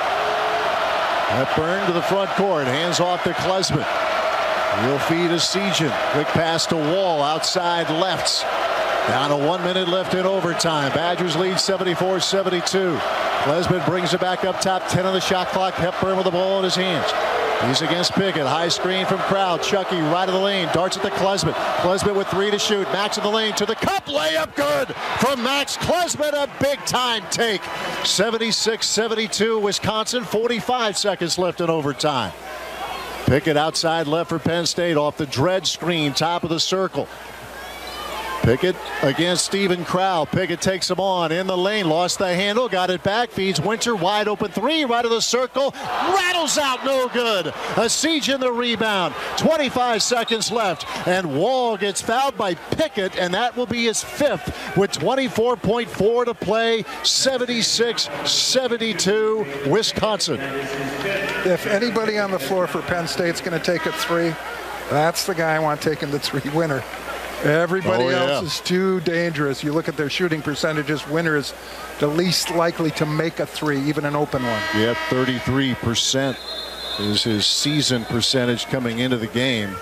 Hepburn to the front court, hands off to Klesmit. Real feed to Sejan. Quick pass to Wall, outside left. Down to one minute left in overtime. Badgers lead seventy-four seventy-two. Klesmit brings it back up top, ten on the shot clock. Hepburn with the ball in his hands. He's against Pickett. High screen from Crowell. Chucky right of the lane. Darts at the Klesmit. Klesmit with three to shoot. Max of the lane to the cup. Layup good from Max Klesmit. A big time take. seventy-six seventy-two Wisconsin. forty-five seconds left in overtime. Pickett outside left for Penn State off the Dredd screen. Top of the circle. Pickett against Stephen Crowell. Pickett takes him on in the lane. Lost the handle. Got it back. Feeds Winter. Wide open three. Right of the circle. Rattles out. No good. A siege in the rebound. twenty-five seconds left. And Wall gets fouled by Pickett. And that will be his fifth with twenty-four point four to play. seventy-six seventy-two Wisconsin. If anybody on the floor for Penn State's going to take a three, that's the guy I want taking the three. Winner. Everybody oh, yeah. else is too dangerous. You look at their shooting percentages. Winner is the least likely to make a three, even an open one. Yep, thirty-three percent is his season percentage coming into the game.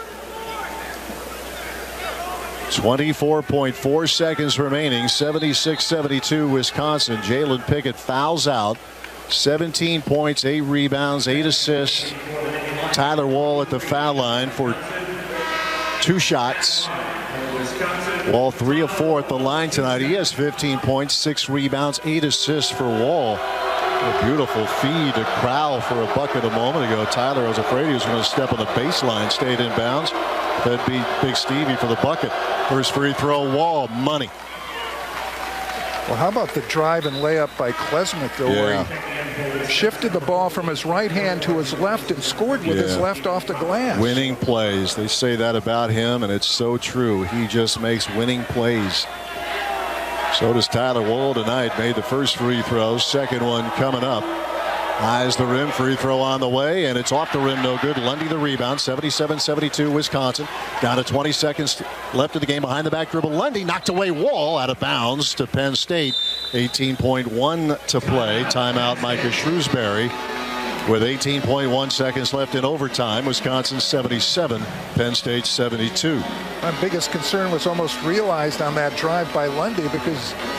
twenty-four point four seconds remaining. seventy-six seventy-two Wisconsin. Jalen Pickett fouls out. seventeen points, eight rebounds, eight assists. Tyler Wall at the foul line for two shots. Wall three of four at the line tonight. He has fifteen points, six rebounds, eight assists for Wall. A beautiful feed to Crowell for a bucket a moment ago. Tyler was afraid he was going to step on the baseline, stayed in bounds. That beat Big Stevie for the bucket. First free throw, Wall, money. Well, how about the drive and layup by Klesmit, though, yeah. where he shifted the ball from his right hand to his left and scored with yeah. his left off the glass. Winning plays. They say that about him, and it's so true. He just makes winning plays. So does Tyler Wall tonight. Made the first free throw. Second one coming up. Eyes the rim. Free throw on the way, and it's off the rim. No good. Lundy the rebound. seventy-seven seventy-two Wisconsin. Down to twenty seconds left of the game. Behind the back dribble. Lundy knocked away Wall out of bounds to Penn State. eighteen point one to play. Timeout Micah Shrewsbury with eighteen point one seconds left in overtime. Wisconsin seventy-seven. Penn State seventy-two. My biggest concern was almost realized on that drive by Lundy, because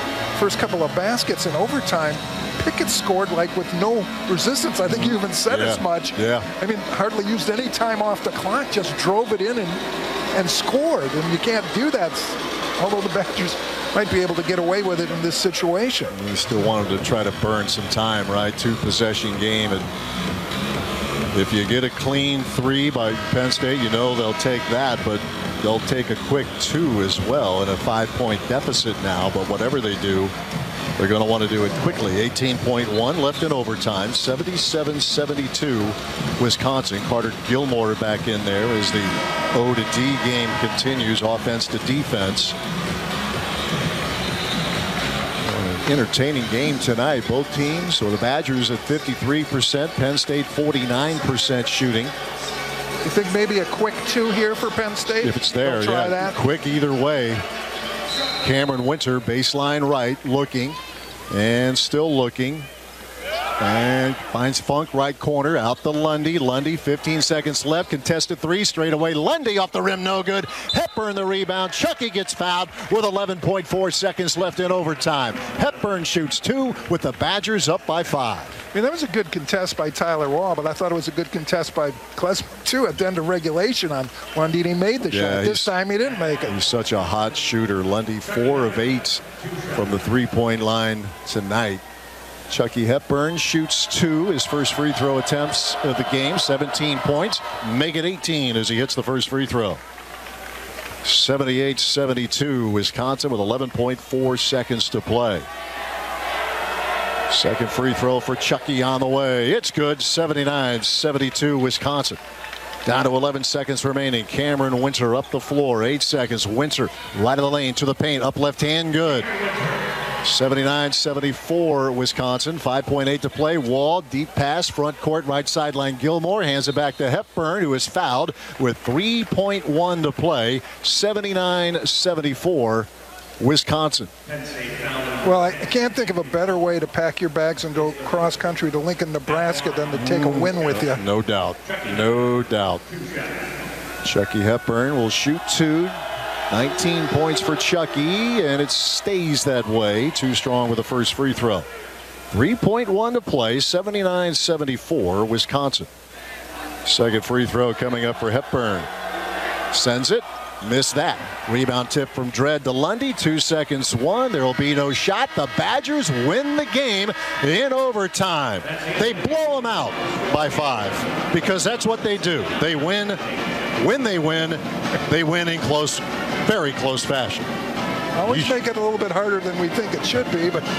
first couple of baskets in overtime, Pickett scored like with no resistance. I think you even said yeah. as much. Yeah. I mean, hardly used any time off the clock, just drove it in and, and scored. And you can't do that, although the Badgers might be able to get away with it in this situation. We still wanted to try to burn some time, right? Two possession game. And if you get a clean three by Penn State, you know they'll take that, but they'll take a quick two as well in a five-point deficit now. But whatever they do, they're going to want to do it quickly. eighteen point one left in overtime. seventy-seven seventy-two Wisconsin. Carter Gilmore back in there as the O to D game continues, offense to defense. Entertaining game tonight. Both teams, so the Badgers at fifty-three percent, Penn State forty-nine percent shooting. You think maybe a quick two here for Penn State? If it's there, They'll try yeah. That. Quick either way. Cameron Winter, baseline right, looking and still looking. And finds Funk right corner out to Lundy. Lundy, fifteen seconds left. Contested three straight away. Lundy off the rim, no good. Hepburn the rebound. Chucky gets fouled with eleven point four seconds left in overtime. Hepburn shoots two with the Badgers up by five. I mean, that was a good contest by Tyler Wall, but I thought it was a good contest by Klesmer, too, at the end of regulation on Lundy. And he made the Yeah, shot. This time he didn't make it. He's such a hot shooter. Lundy, four of eight from the three-point line tonight. Chucky Hepburn shoots two, his first free throw attempts of the game, seventeen points. Make it eighteen as he hits the first free throw. seventy-eight seventy-two Wisconsin with eleven point four seconds to play. Second free throw for Chucky on the way. It's good. seventy-nine seventy-two Wisconsin. Down to eleven seconds remaining. Cameron Winter up the floor. Eight seconds. Winter right of the lane to the paint. Up left hand. Good. seventy-nine seventy-four Wisconsin. five point eight to play. Wall, deep pass, front court, right sideline. Gilmore hands it back to Hepburn, who is fouled with three point one to play. seventy-nine seventy-four Wisconsin. Well, I can't think of a better way to pack your bags and go cross country to Lincoln, Nebraska than to take a win with you. No doubt. No doubt. Chucky Hepburn will shoot two. nineteen points for Chucky, and it stays that way. Too strong with the first free throw. three point one to play, seventy-nine seventy-four Wisconsin. Second free throw coming up for Hepburn. Sends it. Missed that. Rebound tip from Dredd to Lundy. Two seconds, one. There will be no shot. The Badgers win the game in overtime. They blow them out by five because that's what they do. They win. When they win, they win in close, very close fashion. Always make it a little bit harder than we think it should be, but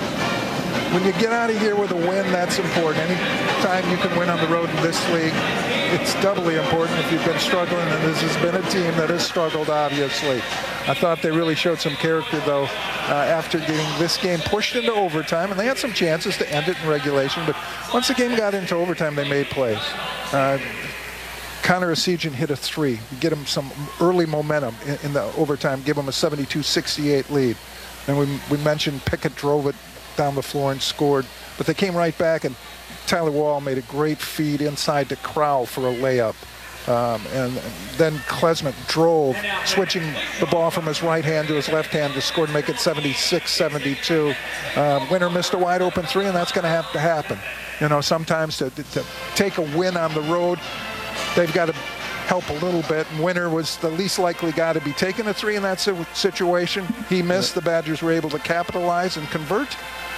when you get out of here with a win, that's important. Any time you can win on the road in this league, it's doubly important if you've been struggling, and this has been a team that has struggled, obviously. I thought they really showed some character, though, uh, after getting this game pushed into overtime, and they had some chances to end it in regulation, but once the game got into overtime, they made plays. Uh, Connor Essegian hit a three, get him some early momentum in, in the overtime, give him a seventy-two sixty-eight lead. And we, we mentioned Pickett drove it down the floor and scored, but they came right back, and Tyler Wall made a great feed inside to Crowell for a layup. Um, and then Klesmer drove, switching the ball from his right hand to his left hand to score to make it seventy-six seventy-two. Uh, Winter missed a wide open three, and that's going to have to happen. You know, sometimes to, to take a win on the road, they've got to help a little bit. And Winter was the least likely guy to be taking a three in that situation. He missed. The Badgers were able to capitalize and convert.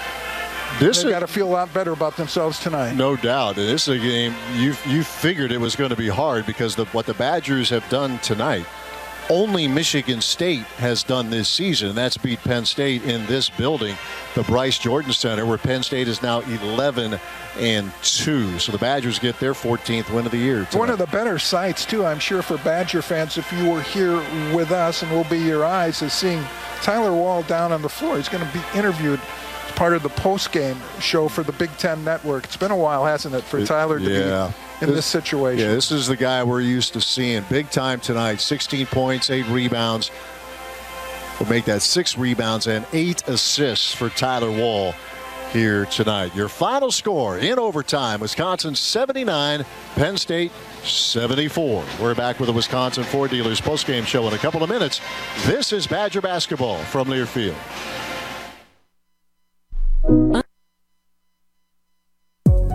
This They've got to feel a lot better about themselves tonight. No doubt. And this is a game you you figured it was going to be hard because the, what the Badgers have done tonight, only Michigan State has done this season, and that's beat Penn State in this building, the Bryce Jordan Center, where Penn State is now eleven and two. So the Badgers get their fourteenth win of the year tonight. One of the better sights, too, I'm sure, for Badger fans, if you were here with us and will be your eyes, is seeing Tyler Wall down on the floor. He's going to be interviewed as part of the post-game show for the Big Ten Network. It's been a while, hasn't it, for it, Tyler to yeah. be in this, this situation? Yeah, this is the guy we're used to seeing. Big time tonight. sixteen points, eight rebounds. We'll make that six rebounds and eight assists for Tyler Wall here tonight. Your final score in overtime, Wisconsin seventy-nine, Penn State seventy-four. We're back with the Wisconsin Ford Dealers postgame show in a couple of minutes. This is Badger basketball from Learfield.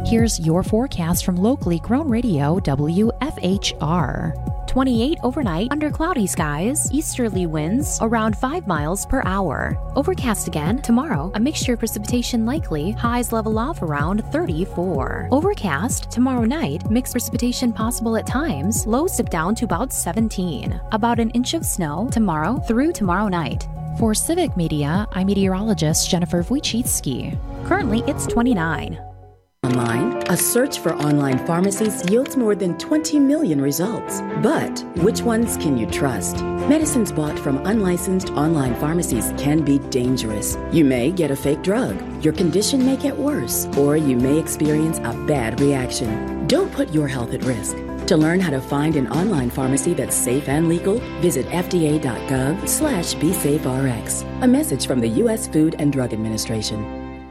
Here's your forecast from locally grown radio W F H R. twenty-eight overnight under cloudy skies, easterly winds around five miles per hour. Overcast again tomorrow, a mixture of precipitation likely, highs level off around thirty-four. Overcast tomorrow night, mixed precipitation possible at times, lows dip down to about seventeen. About an inch of snow tomorrow through tomorrow night. For Civic Media, I'm meteorologist Jennifer Wojcicki. Currently, it's twenty-nine. Online, a search for online pharmacies yields more than twenty million results. But which ones can you trust? Medicines bought from unlicensed online pharmacies can be dangerous. You may get a fake drug, your condition may get worse, or you may experience a bad reaction. Don't put your health at risk. To learn how to find an online pharmacy that's safe and legal, visit F D A dot gov slash be safe R X. A message from the U S Food and Drug Administration.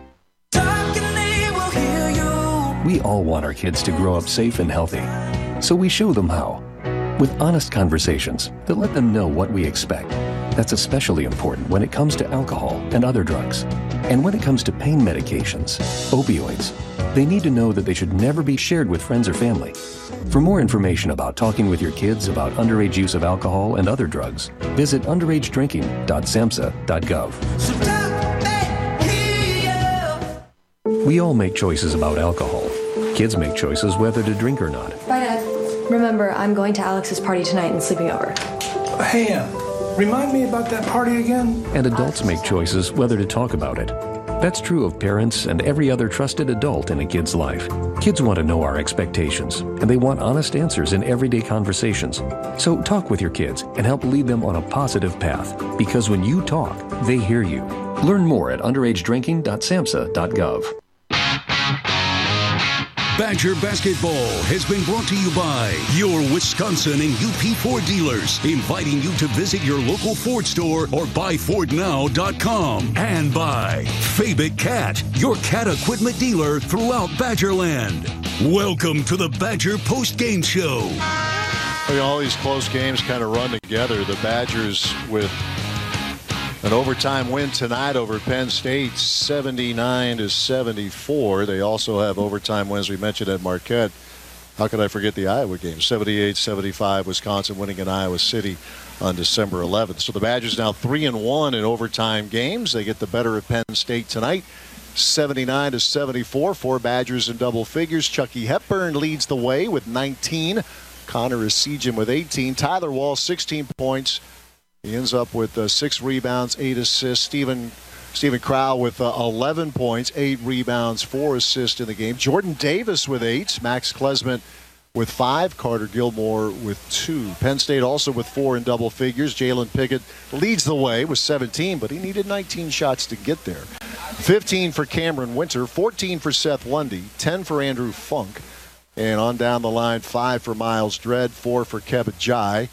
We all want our kids to grow up safe and healthy, so we show them how. With honest conversations that let them know what we expect. That's especially important when it comes to alcohol and other drugs. And when it comes to pain medications, opioids, they need to know that they should never be shared with friends or family. For more information about talking with your kids about underage use of alcohol and other drugs, visit underage drinking dot samhsa dot gov. We all make choices about alcohol. Kids make choices whether to drink or not. Bye, Dad. Remember, I'm going to Alex's party tonight and sleeping over. Hey, Em, remind me about that party again? And adults make choices whether to talk about it. That's true of parents and every other trusted adult in a kid's life. Kids want to know our expectations, and they want honest answers in everyday conversations. So talk with your kids and help lead them on a positive path, because when you talk, they hear you. Learn more at underage drinking dot samhsa dot gov. Badger Basketball has been brought to you by your Wisconsin and U P Ford dealers, inviting you to visit your local Ford store or buy ford now dot com. And by Fabic Cat, your cat equipment dealer throughout Badgerland. Welcome to the Badger Post-Game Show. I mean, all these close games kind of run together. The Badgers with an overtime win tonight over Penn State, seventy-nine to seventy-four. They also have overtime wins, we mentioned, at Marquette. How could I forget the Iowa game? seventy-eight seventy-five, Wisconsin winning in Iowa City on December eleventh. So the Badgers now three and one in overtime games. They get the better of Penn State tonight, seventy-nine to seventy-four. Four Badgers in double figures. Chucky Hepburn leads the way with nineteen. Connor Essegian with eighteen. Tyler Wall, sixteen points. He ends up with uh, six rebounds, eight assists. Stephen Stephen Crow with uh, eleven points, eight rebounds, four assists in the game. Jordan Davis with eight. Max Klesmit with five. Carter Gilmore with two. Penn State also with four in double figures. Jalen Pickett leads the way with seventeen, but he needed nineteen shots to get there. fifteen for Cameron Winter, fourteen for Seth Lundy, ten for Andrew Funk. And on down the line, five for Miles Dredd, four for Kevin Jai.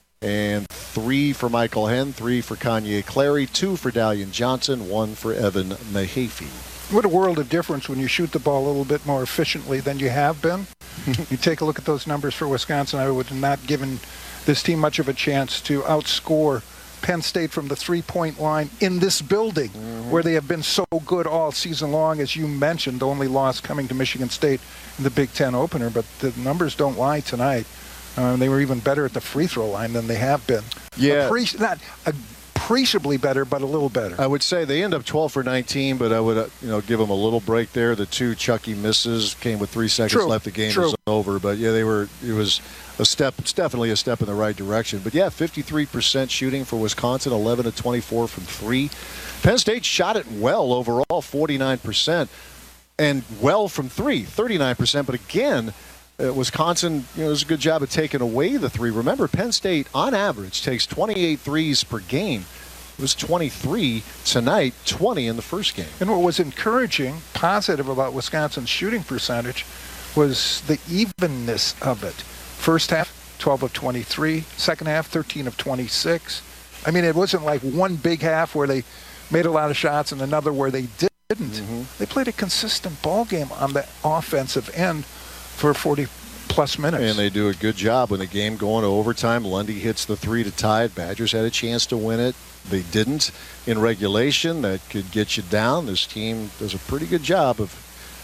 And three for Michael Henn, three for Kanye Clary, two for Dalian Johnson, one for Evan Mahaffey. What a world of difference when you shoot the ball a little bit more efficiently than you have been. You take a look at those numbers for Wisconsin. I would have not given this team much of a chance to outscore Penn State from the three-point line in this building, mm-hmm. where they have been so good all season long, as you mentioned, the only loss coming to Michigan State in the Big Ten opener. But the numbers don't lie tonight. Um, they were even better at the free throw line than they have been. Yeah. Appre- not appreciably better, but a little better. I would say they end up twelve for nineteen, but I would uh, you know give them a little break there. The two Chucky misses came with three seconds True. left. The game True. was over. But yeah, they were. It was a step. It's definitely a step in the right direction. But yeah, fifty-three percent shooting for Wisconsin, eleven to twenty-four from three. Penn State shot it well overall, forty-nine percent, and well from three, thirty-nine percent. But again, Uh, Wisconsin, you know, does a good job of taking away the three. Remember, Penn State, on average, takes twenty-eight threes per game. It was twenty-three tonight, twenty in the first game. And what was encouraging, positive about Wisconsin's shooting percentage was the evenness of it. First half, twelve of twenty-three. Second half, thirteen of twenty-six. I mean, it wasn't like one big half where they made a lot of shots and another where they didn't. Mm-hmm. They played a consistent ball game on the offensive end for forty plus minutes. And they do a good job when the game going to overtime. Lundy hits the three to tie it. Badgers had a chance to win it. They didn't in regulation. That could get you down. This team does a pretty good job of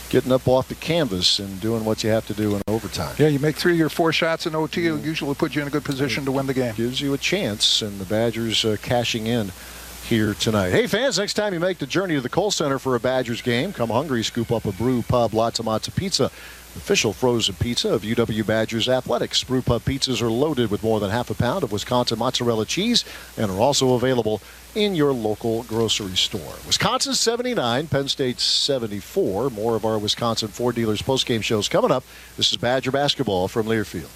getting up off the canvas and doing what you have to do in overtime. Yeah, you make three or four shots in O T, it'll usually put you in a good position to win the game. Gives you a chance, and the Badgers uh, cashing in here tonight. Hey, fans, next time you make the journey to the Kohl Center for a Badgers game, come hungry, scoop up a Brew Pub Lots of Matzo Pizza, official frozen pizza of U W Badgers Athletics. Brew Pub pizzas are loaded with more than half a pound of Wisconsin mozzarella cheese and are also available in your local grocery store. Wisconsin seventy-nine, Penn State seventy-four. More of our Wisconsin Ford Dealers postgame shows coming up. This is Badger basketball from Learfield.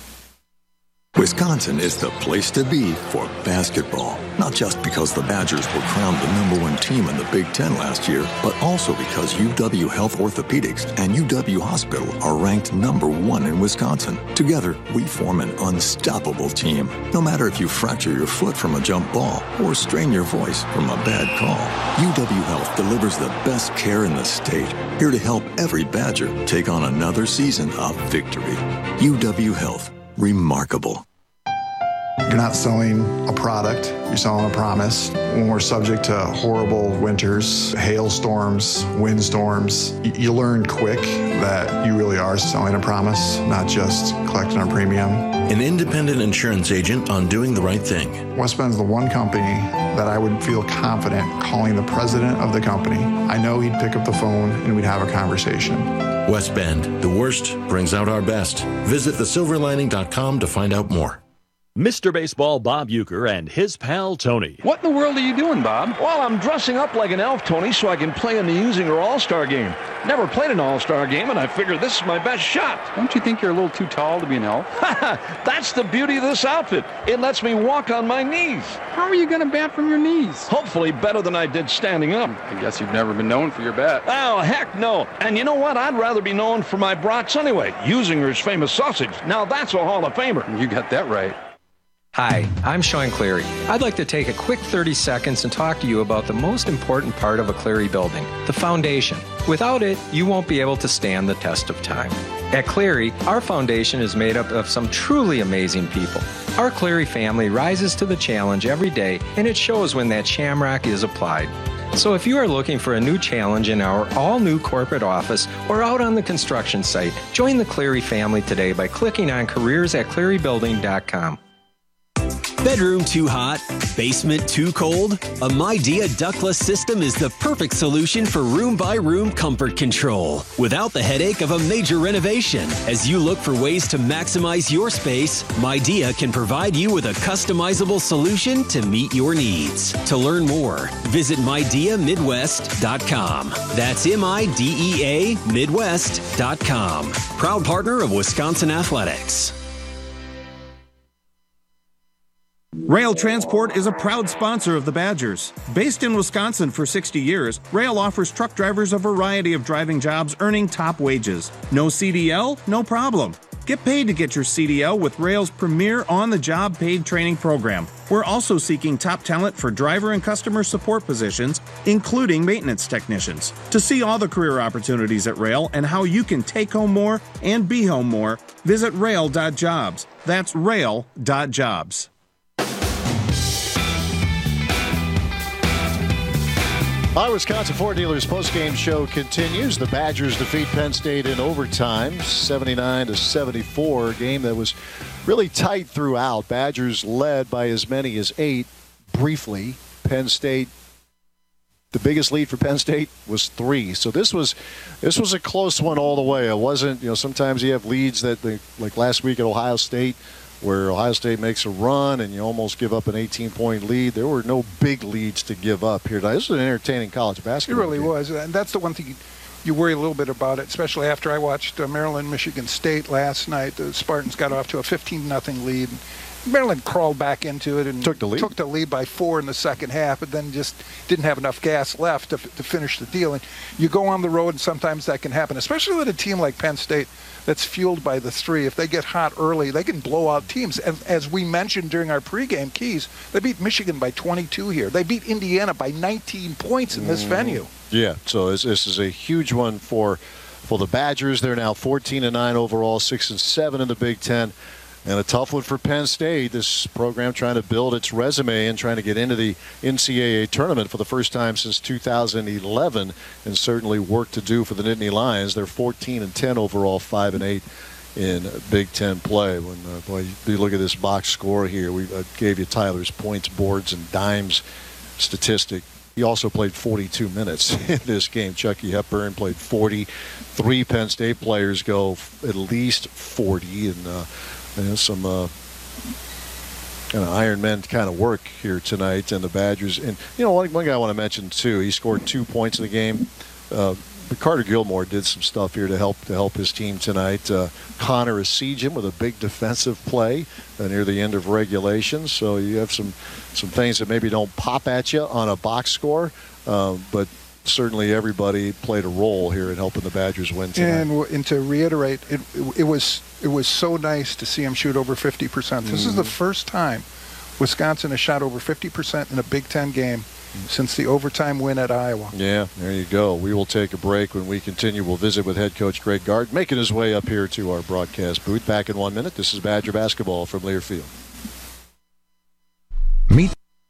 Wisconsin is the place to be for basketball. Not just because the Badgers were crowned the number one team in the Big Ten last year, but also because U W Health Orthopedics and U W Hospital are ranked number one in Wisconsin. Together, we form an unstoppable team. No matter if you fracture your foot from a jump ball or strain your voice from a bad call, U W Health delivers the best care in the state. Here to help every Badger take on another season of victory. U W Health. Remarkable. You're not selling a product, you're selling a promise. When we're subject to horrible winters, hailstorms, windstorms, you learn quick that you really are selling a promise, not just collecting a premium. An independent insurance agent on doing the right thing. West Bend's the one company that I would feel confident calling the president of the company. I know he'd pick up the phone and we'd have a conversation. West Bend, the worst brings out our best. Visit the silver lining dot com to find out more. Mister Baseball Bob Uecker and his pal Tony. What in the world are you doing, Bob? Well, I'm dressing up like an elf, Tony, so I can play in the Usinger All-Star game. Never played an All-Star game, and I figure this is my best shot. Don't you think you're a little too tall to be an elf? That's the beauty of this outfit. It lets me walk on my knees. How are you going to bat from your knees? Hopefully better than I did standing up. I guess you've never been known for your bat. Oh, heck no. And you know what? I'd rather be known for my brats anyway. Usinger's famous sausage. Now that's a Hall of Famer. You got that right. Hi, I'm Sean Cleary. I'd like to take a quick thirty seconds and talk to you about the most important part of a Cleary building, the foundation. Without it, you won't be able to stand the test of time. At Cleary, our foundation is made up of some truly amazing people. Our Cleary family rises to the challenge every day, and it shows when that shamrock is applied. So if you are looking for a new challenge in our all-new corporate office or out on the construction site, join the Cleary family today by clicking on careers at cleary building dot com. Bedroom too hot? Basement too cold? A Midea ductless system is the perfect solution for room-by-room comfort control without the headache of a major renovation. As you look for ways to maximize your space, Midea can provide you with a customizable solution to meet your needs. To learn more, visit midea midwest dot com. That's M I D E A Midwest dot com. Proud partner of Wisconsin Athletics. Rail Transport is a proud sponsor of the Badgers. Based in Wisconsin for sixty years, Rail offers truck drivers a variety of driving jobs earning top wages. No C D L? No problem. Get paid to get your C D L with Rail's premier on-the-job paid training program. We're also seeking top talent for driver and customer support positions, including maintenance technicians. To see all the career opportunities at Rail and how you can take home more and be home more, visit rail dot jobs. That's rail dot jobs. Our Wisconsin Ford Dealers postgame show continues. The Badgers defeat Penn State in overtime, seventy-nine to seventy-four. A game that was really tight throughout. Badgers led by as many as eight briefly. Penn State, the biggest lead for Penn State was three. So this was this was a close one all the way. It wasn't, you know, sometimes you have leads that, they, like last week at Ohio State, where Ohio State makes a run and you almost give up an eighteen-point lead. There were no big leads to give up here tonight. This was an entertaining college basketball It really game. was, and that's the one thing you, you worry a little bit about it, especially after I watched uh, Maryland, Michigan State last night. The Spartans got off to a fifteen nothing lead. Maryland crawled back into it and took the lead, took the lead by four in the second half, but then just didn't have enough gas left to, to finish the deal. And you go on the road, and sometimes that can happen, especially with a team like Penn State that's fueled by the three. If they get hot early, they can blow out teams. And as we mentioned during our pregame keys, they beat Michigan by twenty-two here. They beat Indiana by nineteen points in this mm. venue. Yeah, so this, this is a huge one for for the Badgers. They're now fourteen and nine overall, six and seven in the Big Ten. And a tough one for Penn State. This program trying to build its resume and trying to get into the N C double A tournament for the first time since two thousand eleven, and certainly work to do for the Nittany Lions. They're fourteen and ten overall, five and eight in Big Ten play. When uh, boy, you look at this box score here, we uh, gave you Tyler's points, boards, and dimes statistic. He also played forty-two minutes in this game. Chucky Hepburn played forty. Three Penn State players go f- at least forty, and uh, you know, some uh, kind of Iron Men kind of work here tonight. And the Badgers, and you know, one, one guy I want to mention too. He scored two points in the game. Uh, But Carter Gilmore did some stuff here to help to help his team tonight. Uh, Connor Essegian with a big defensive play uh, near the end of regulation. So you have some some things that maybe don't pop at you on a box score, uh, but certainly everybody played a role here in helping the Badgers win tonight. And, and to reiterate, it, it was it was so nice to see him shoot over fifty percent. This mm. is the first time Wisconsin has shot over fifty percent in a Big Ten game since the overtime win at Iowa. Yeah, there you go. We will take a break. When we continue, we'll visit with head coach Greg Gard, making his way up here to our broadcast booth. Back in one minute. This is Badger basketball from Learfield. Meet.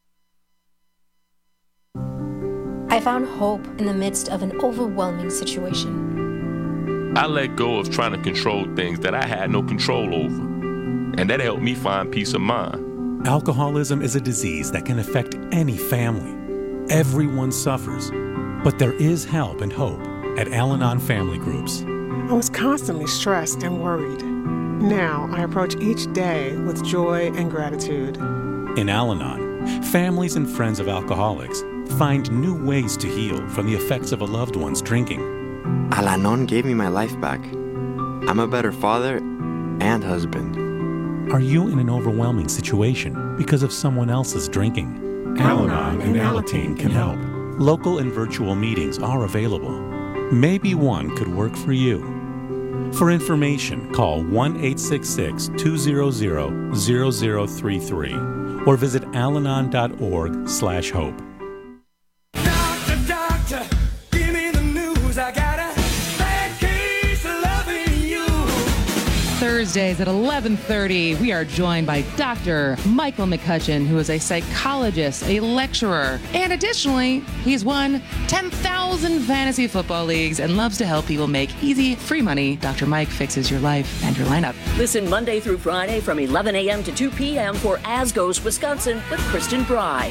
I found hope in the midst of an overwhelming situation. I let go of trying to control things that I had no control over, and that helped me find peace of mind. Alcoholism is a disease that can affect any family. Everyone suffers, but there is help and hope at Al-Anon Family Groups. I was constantly stressed and worried. Now I approach each day with joy and gratitude. In Al-Anon, families and friends of alcoholics find new ways to heal from the effects of a loved one's drinking. Al-Anon gave me my life back. I'm a better father and husband. Are you in an overwhelming situation because of someone else's drinking? Al-Anon and Alateen can help. Local and virtual meetings are available. Maybe one could work for you. For information, call one eight six six, two zero zero, zero zero three three or visit alanon dot org slash hope. Doctor, doctor, give me the news. I got a bad case of loving you. Thursdays at eleven thirty, we are joined by Doctor Michael McCutcheon, who is a psychologist, a lecturer, and additionally, he's won ten thousand fantasy football leagues and loves to help people make easy, free money. Doctor Mike fixes your life and your lineup. Listen Monday through Friday from eleven a.m. to two p.m. for As Goes Wisconsin with Kristen Bry.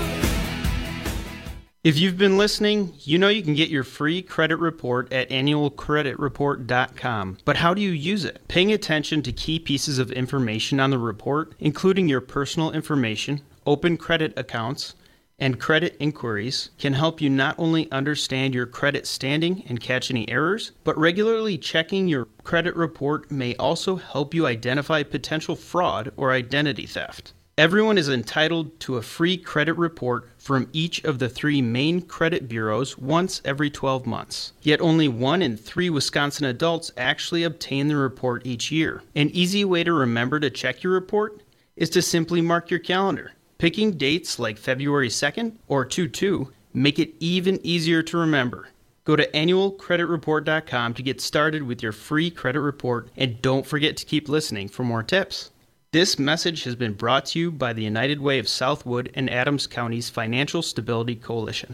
If you've been listening, you know you can get your free credit report at annual credit report dot com. But how do you use it? Paying attention to key pieces of information on the report, including your personal information, open credit accounts, and credit inquiries, can help you not only understand your credit standing and catch any errors, but regularly checking your credit report may also help you identify potential fraud or identity theft. Everyone is entitled to a free credit report from each of the three main credit bureaus once every twelve months. Yet only one in three Wisconsin adults actually obtain the report each year. An easy way to remember to check your report is to simply mark your calendar. Picking dates like February second or two two make it even easier to remember. Go to annual credit report dot com to get started with your free credit report, and don't forget to keep listening for more tips. This message has been brought to you by the United Way of Southwood and Adams County's Financial Stability Coalition.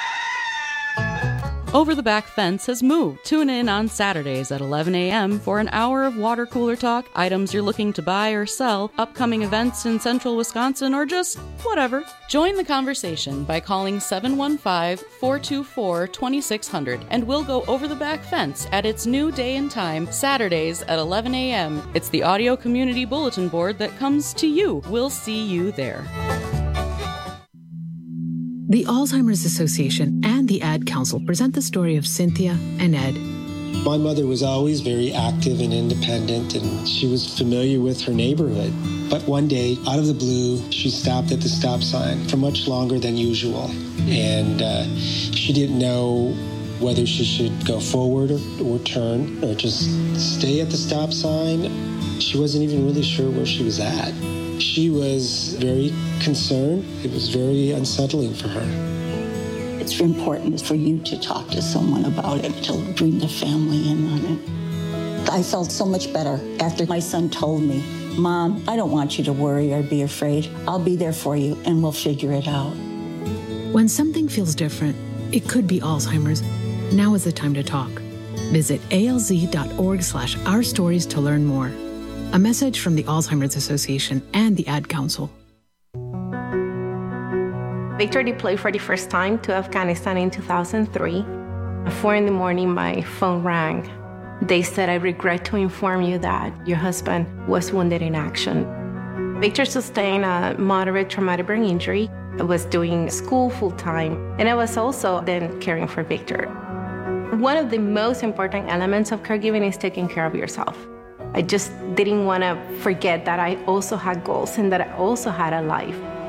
Over the Back Fence has moved. Tune in on Saturdays at eleven a.m. for an hour of water cooler talk, items you're looking to buy or sell, upcoming events in central Wisconsin, or just whatever. Join the conversation by calling seven one five, four two four, two six zero zero and we'll go over the back fence at its new day and time, Saturdays at eleven a.m. It's the audio community bulletin board that comes to you. We'll see you there. The Alzheimer's Association and the Ad Council present the story of Cynthia and Ed. My mother was always very active and independent, and she was familiar with her neighborhood. But one day, out of the blue, she stopped at the stop sign for much longer than usual. And uh, she didn't know whether she should go forward or, or turn or just stay at the stop sign. She wasn't even really sure where she was at. She was very concerned. It was very unsettling for her. It's important for you to talk to someone about it, to bring the family in on it. I felt so much better after my son told me Mom, I don't want you to worry or be afraid. I'll be there for you and we'll figure it out. When something feels different, it could be Alzheimer's. Now is the time to talk. Visit alz.org slash our stories to learn more. A message from the Alzheimer's Association and the Ad Council. Victor deployed for the first time to Afghanistan in two thousand three. At four in the morning, my phone rang. They said, I regret to inform you that your husband was wounded in action. Victor sustained a moderate traumatic brain injury. I was doing school full-time, and I was also then caring for Victor. One of the most important elements of caregiving is taking care of yourself. I just didn't want to forget that I also had goals and that I also had a life.